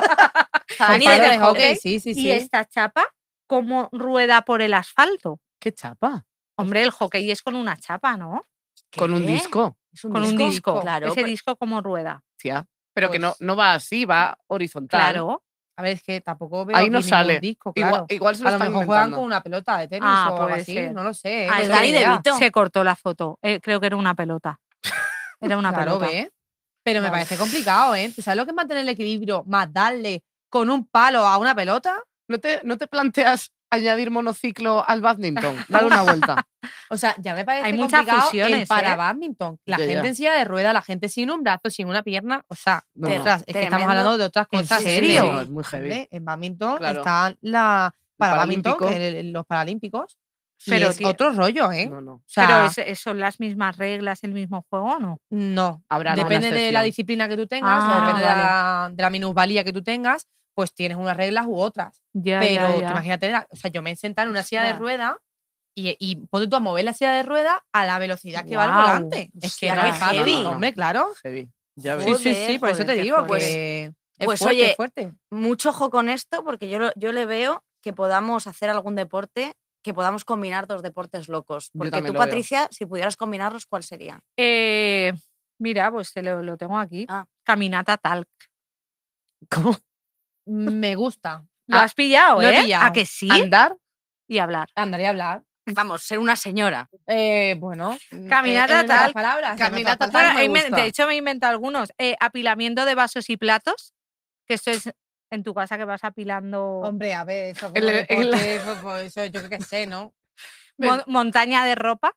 Dani, Con de palo de hockey. hockey, sí, sí, Y sí. esta chapa, ¿cómo rueda por el asfalto? Qué chapa. Hombre, el hockey es con una chapa, ¿no? Con un ¿Qué? disco. ¿Es Con un disco. Claro. Ese disco, ¿cómo rueda? Tía. Pero que Pues- no va así, va horizontal. Claro. A ver, es que tampoco veo Ahí no aquí ningún sale. disco, claro. Igual se lo A lo están mejor juegan inventando. con una pelota de tenis Ah, o algo puede así, ser. no lo sé. Ah, no es tengo Dani ni de idea. Vito. Se cortó la foto. Creo que era una pelota. Era una Claro, pelota. ¿ves? Pero me Vale. parece complicado, ¿eh? ¿Tú sabes lo que es mantener el equilibrio más darle con un palo a una pelota? ¿No te planteas añadir monociclo al badminton? Dale una vuelta. O sea, ya me parece Hay muchas complicado el fusiones, para ¿eh? badminton. La Ya, gente ya. en silla de rueda, la gente sin un brazo, sin una pierna. O sea, No, no. ostras, es que estamos Tremendo. hablando de otras ¿En cosas. serio? Sí, no, es muy heavy. Hombre, en badminton Claro. está para badminton, paralímpico. los paralímpicos. Pero, Pero es tío, otro rollo, ¿eh? No, no. O sea, Pero son las mismas reglas, el mismo juego, ¿no? no. Habrá alguna Depende de la excepción. disciplina que tú tengas, o Ah, depende de la minusvalía que tú tengas, pues tienes unas reglas u otras. Ya, Pero ya, tú ya. imagínate, o sea, yo me he sentado en una silla de Ostras. ruedas y ponte tú a mover la silla de ruedas a la velocidad que va el Guau. volante. Es que Hostia, no qué es fácil, heavy. hombre, claro. Heavy. Ya ves. Sí, sí, Joder, sí, por eso joder, te qué digo fuerte. que es Pues, fuerte, oye, es fuerte. Mucho ojo con esto, porque yo le veo que podamos hacer algún deporte, que podamos combinar dos deportes locos. Yo Porque también tú, lo veo. Patricia, si pudieras combinarlos, ¿cuál sería? Mira, pues lo tengo aquí. Ah. Caminata talc. ¿Cómo? Me gusta. ¿Lo has pillado, lo he eh? pillado. ¿A que sí? Andar. Y hablar. Andaría a hablar. Vamos, ser una señora. Bueno, Caminata en otras tal, palabras. en otras caminata palabras. tal. me de gusta. hecho, me he inventado algunos. Apilamiento de vasos y platos. Que esto es en tu casa que vas apilando. Hombre, a ver, eso, El- como el- deporte, pues, eso yo qué sé, ¿no? Montaña de ropa.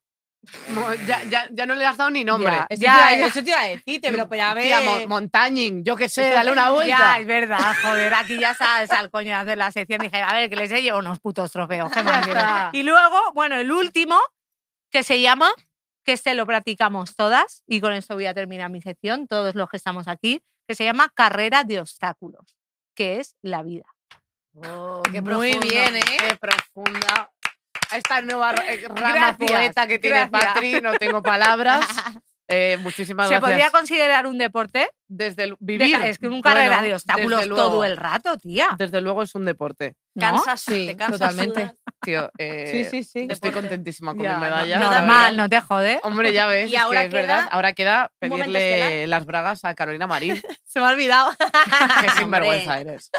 Ya no le has dado ni nombre. Ya. Eso te iba a decirte, pero pues a ver. Tía, montañing, yo qué sé, dale una vuelta. Ya, es verdad, joder, aquí ya sabes al coño de hacer la sección. Dije, a ver, que les he llevado unos putos trofeos. ¿qué más quieres? está. Y luego, bueno, el último, que se llama, que este lo practicamos todas, y con esto voy a terminar mi sección, todos los que estamos aquí, que se llama carrera de obstáculos, que es la vida. Oh, Muy bien, ¿eh? Qué profunda. Esta nueva rama Gracias, poeta que tiene gracias. Patri, no tengo palabras. Muchísimas ¿Se gracias. podría considerar un deporte? Desde el vivir. Es que un carrera de obstáculos desde luego. todo el rato, tía. Desde luego es un deporte, ¿no? Cansas, Sí, te cansas, totalmente. sudas. tío. Sí, sí, sí. Estoy Deporte. contentísima con Ya, mi medalla. no, la Normal, verdad. no te jode. Hombre, ya ves, Y es ahora que es verdad. queda Ahora queda un momento pedirle estelar. las bragas a Carolina Marín. Se me ha olvidado. Qué sinvergüenza eres.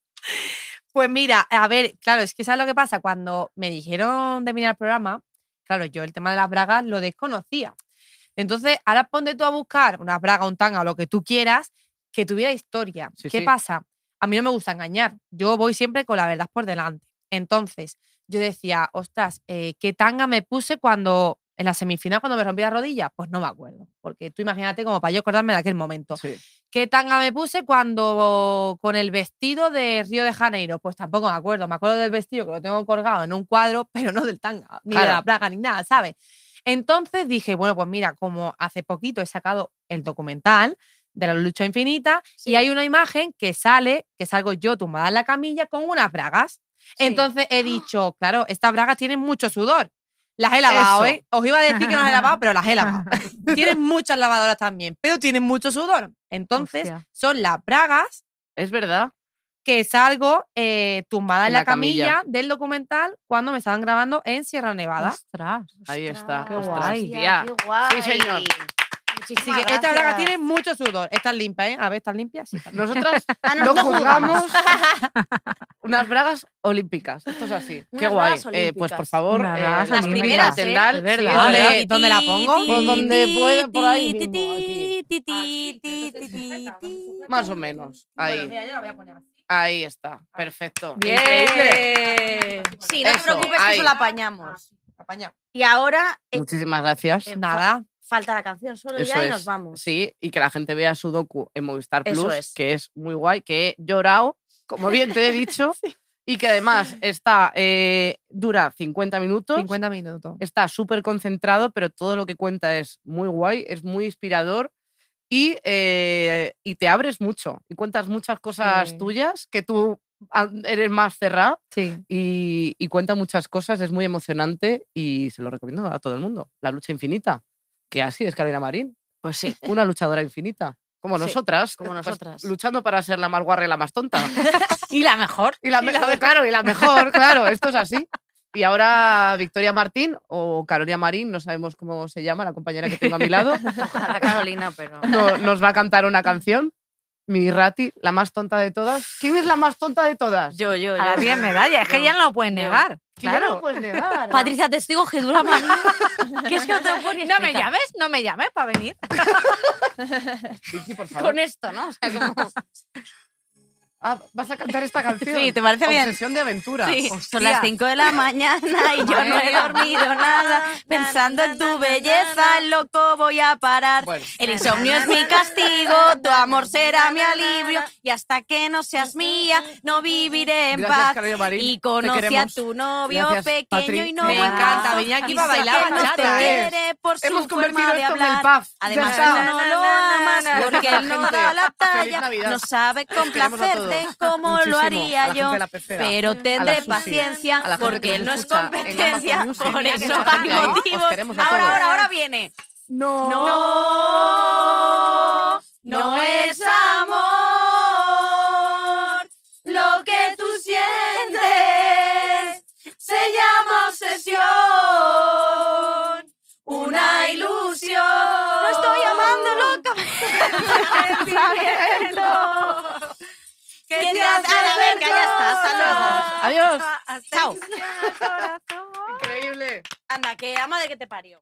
Pues mira, a ver, claro, es que ¿sabes lo que pasa? Cuando me dijeron de venir al programa, claro, yo el tema de las bragas lo desconocía. Entonces, ahora ponte tú a buscar una braga, un tanga o lo que tú quieras que tuviera historia. Sí, ¿Qué sí. pasa? A mí no me gusta engañar. Yo voy siempre con la verdad por delante. Entonces, yo decía, ostras, ¿qué tanga me puse cuando en la semifinal cuando me rompí la rodilla? Pues no me acuerdo. Porque tú imagínate como para yo acordarme de aquel momento. Sí. ¿Qué tanga me puse cuando con el vestido de Río de Janeiro? Pues tampoco me acuerdo. Me acuerdo del vestido que lo tengo colgado en un cuadro, pero no del tanga, ni de Claro. la plaga, ni nada, ¿sabes? Entonces dije, bueno, pues mira, como hace poquito he sacado el documental de la lucha infinita y hay una imagen que salgo yo tumbada en la camilla con unas bragas. Sí. Entonces he dicho, claro, estas bragas tienen mucho sudor. Las he lavado, Eso. ¿eh? Os iba a decir que no las he lavado, pero las he lavado. Tienen muchas lavadoras también, pero tienen mucho sudor. Entonces, Hostia. son las bragas Es verdad. que salgo tumbada en En la la camilla. camilla del documental cuando me estaban grabando en Sierra Nevada. Ostras. Ahí está. Qué Ostras, guay. tía. Qué guay. Sí, señor. Así que esta braga tiene mucho sudor. Están limpias, ¿eh? A ver, ¿están limpias? Sí, están limpias. Nosotras no no juzgamos unas bragas olímpicas. Esto es así. Qué Unas guay. bragas Pues por olímpicas. favor, Unas bragas Las olímpicas. primeras, Tendal, es verdad. sí, Vale, ¿y dónde la pongo? Pues donde pueda, por ahí mismo, más o menos. Ahí. Mira, yo la voy a poner así. Ahí está. Perfecto. Bien. Increíble. Sí, no te Eso, preocupes que ahí. eso lo apañamos. Apañado. Y ahora Muchísimas gracias. Nada. falta la canción solo Eso ya y es. nos vamos. Sí, y que la gente vea su docu en Movistar Eso Plus, es. que es muy guay, que he llorado, como bien te he dicho, y que además dura 50 minutos. 50 minutos. Está súper concentrado, pero todo lo que cuenta es muy guay, es muy inspirador y te abres mucho y cuentas muchas cosas Sí. tuyas que tú eres más cerrada Sí. y cuenta muchas cosas, es muy emocionante y se lo recomiendo a todo el mundo. La lucha infinita, que así es Carolina Marín, Pues sí. una luchadora infinita. Como Sí, nosotras, como pues, nosotras. luchando para ser la más guarra y la más tonta. Y la mejor. Y la claro, y la mejor, claro, esto es así. Y ahora Victoria Martín o Carolina Marín, no sabemos cómo se llama la compañera que tengo a mi lado, Ojalá Carolina, pero. nos va a cantar una canción. Mi Rati, la más tonta de todas. ¿Quién es la más tonta de todas? Yo. A las 10 medallas. Es que ya no lo pueden negar. Si ya no Claro. lo puedes negar. Patricia, testigo que dura más. ¿Qué es que no te lo puedo ni No me explicar? llames, no me llames para venir. Vicky, por favor. Con esto, ¿no? O sea, como. Ah, vas a cantar esta canción. Sí, ¿te parece bien? Obsesión de aventura. Sí, Hostia. son las 5 de la mañana y yo no he dormido nada. Pensando en tu belleza, loco voy a parar. Bueno. El insomnio es mi castigo, tu amor será mi alivio. Y hasta que no seas mía, no viviré en Gracias, paz. Carolina Marín. Y Te conocí a queremos. tu novio Gracias, pequeño Patri. y no Me más. encanta, venía aquí Y para sé bailar que no te bachata. quiere por su Hemos convertido forma de esto en el hablar. pub. Además, Ya tú está. no lo amas porque él no Gente, da la feliz talla. Navidad. No sabe Queremos a complacerte todos. como lo Muchísimo. haría A la gente yo. de la pecera. Pero A la tendré Susi. paciencia A la gente porque que él nos no es escucha en competencia. Amazon Music. Por Mira eso que esta hay gente ahí, os motivos. queremos a todos. Ahora viene. No es amor lo que tú sientes. Se llama obsesión, una ilusión. No estoy amando locamente. Que te hace a la verga, ya está. Hasta luego. Adiós. Chao. Increíble. Anda, que ama de que te parió.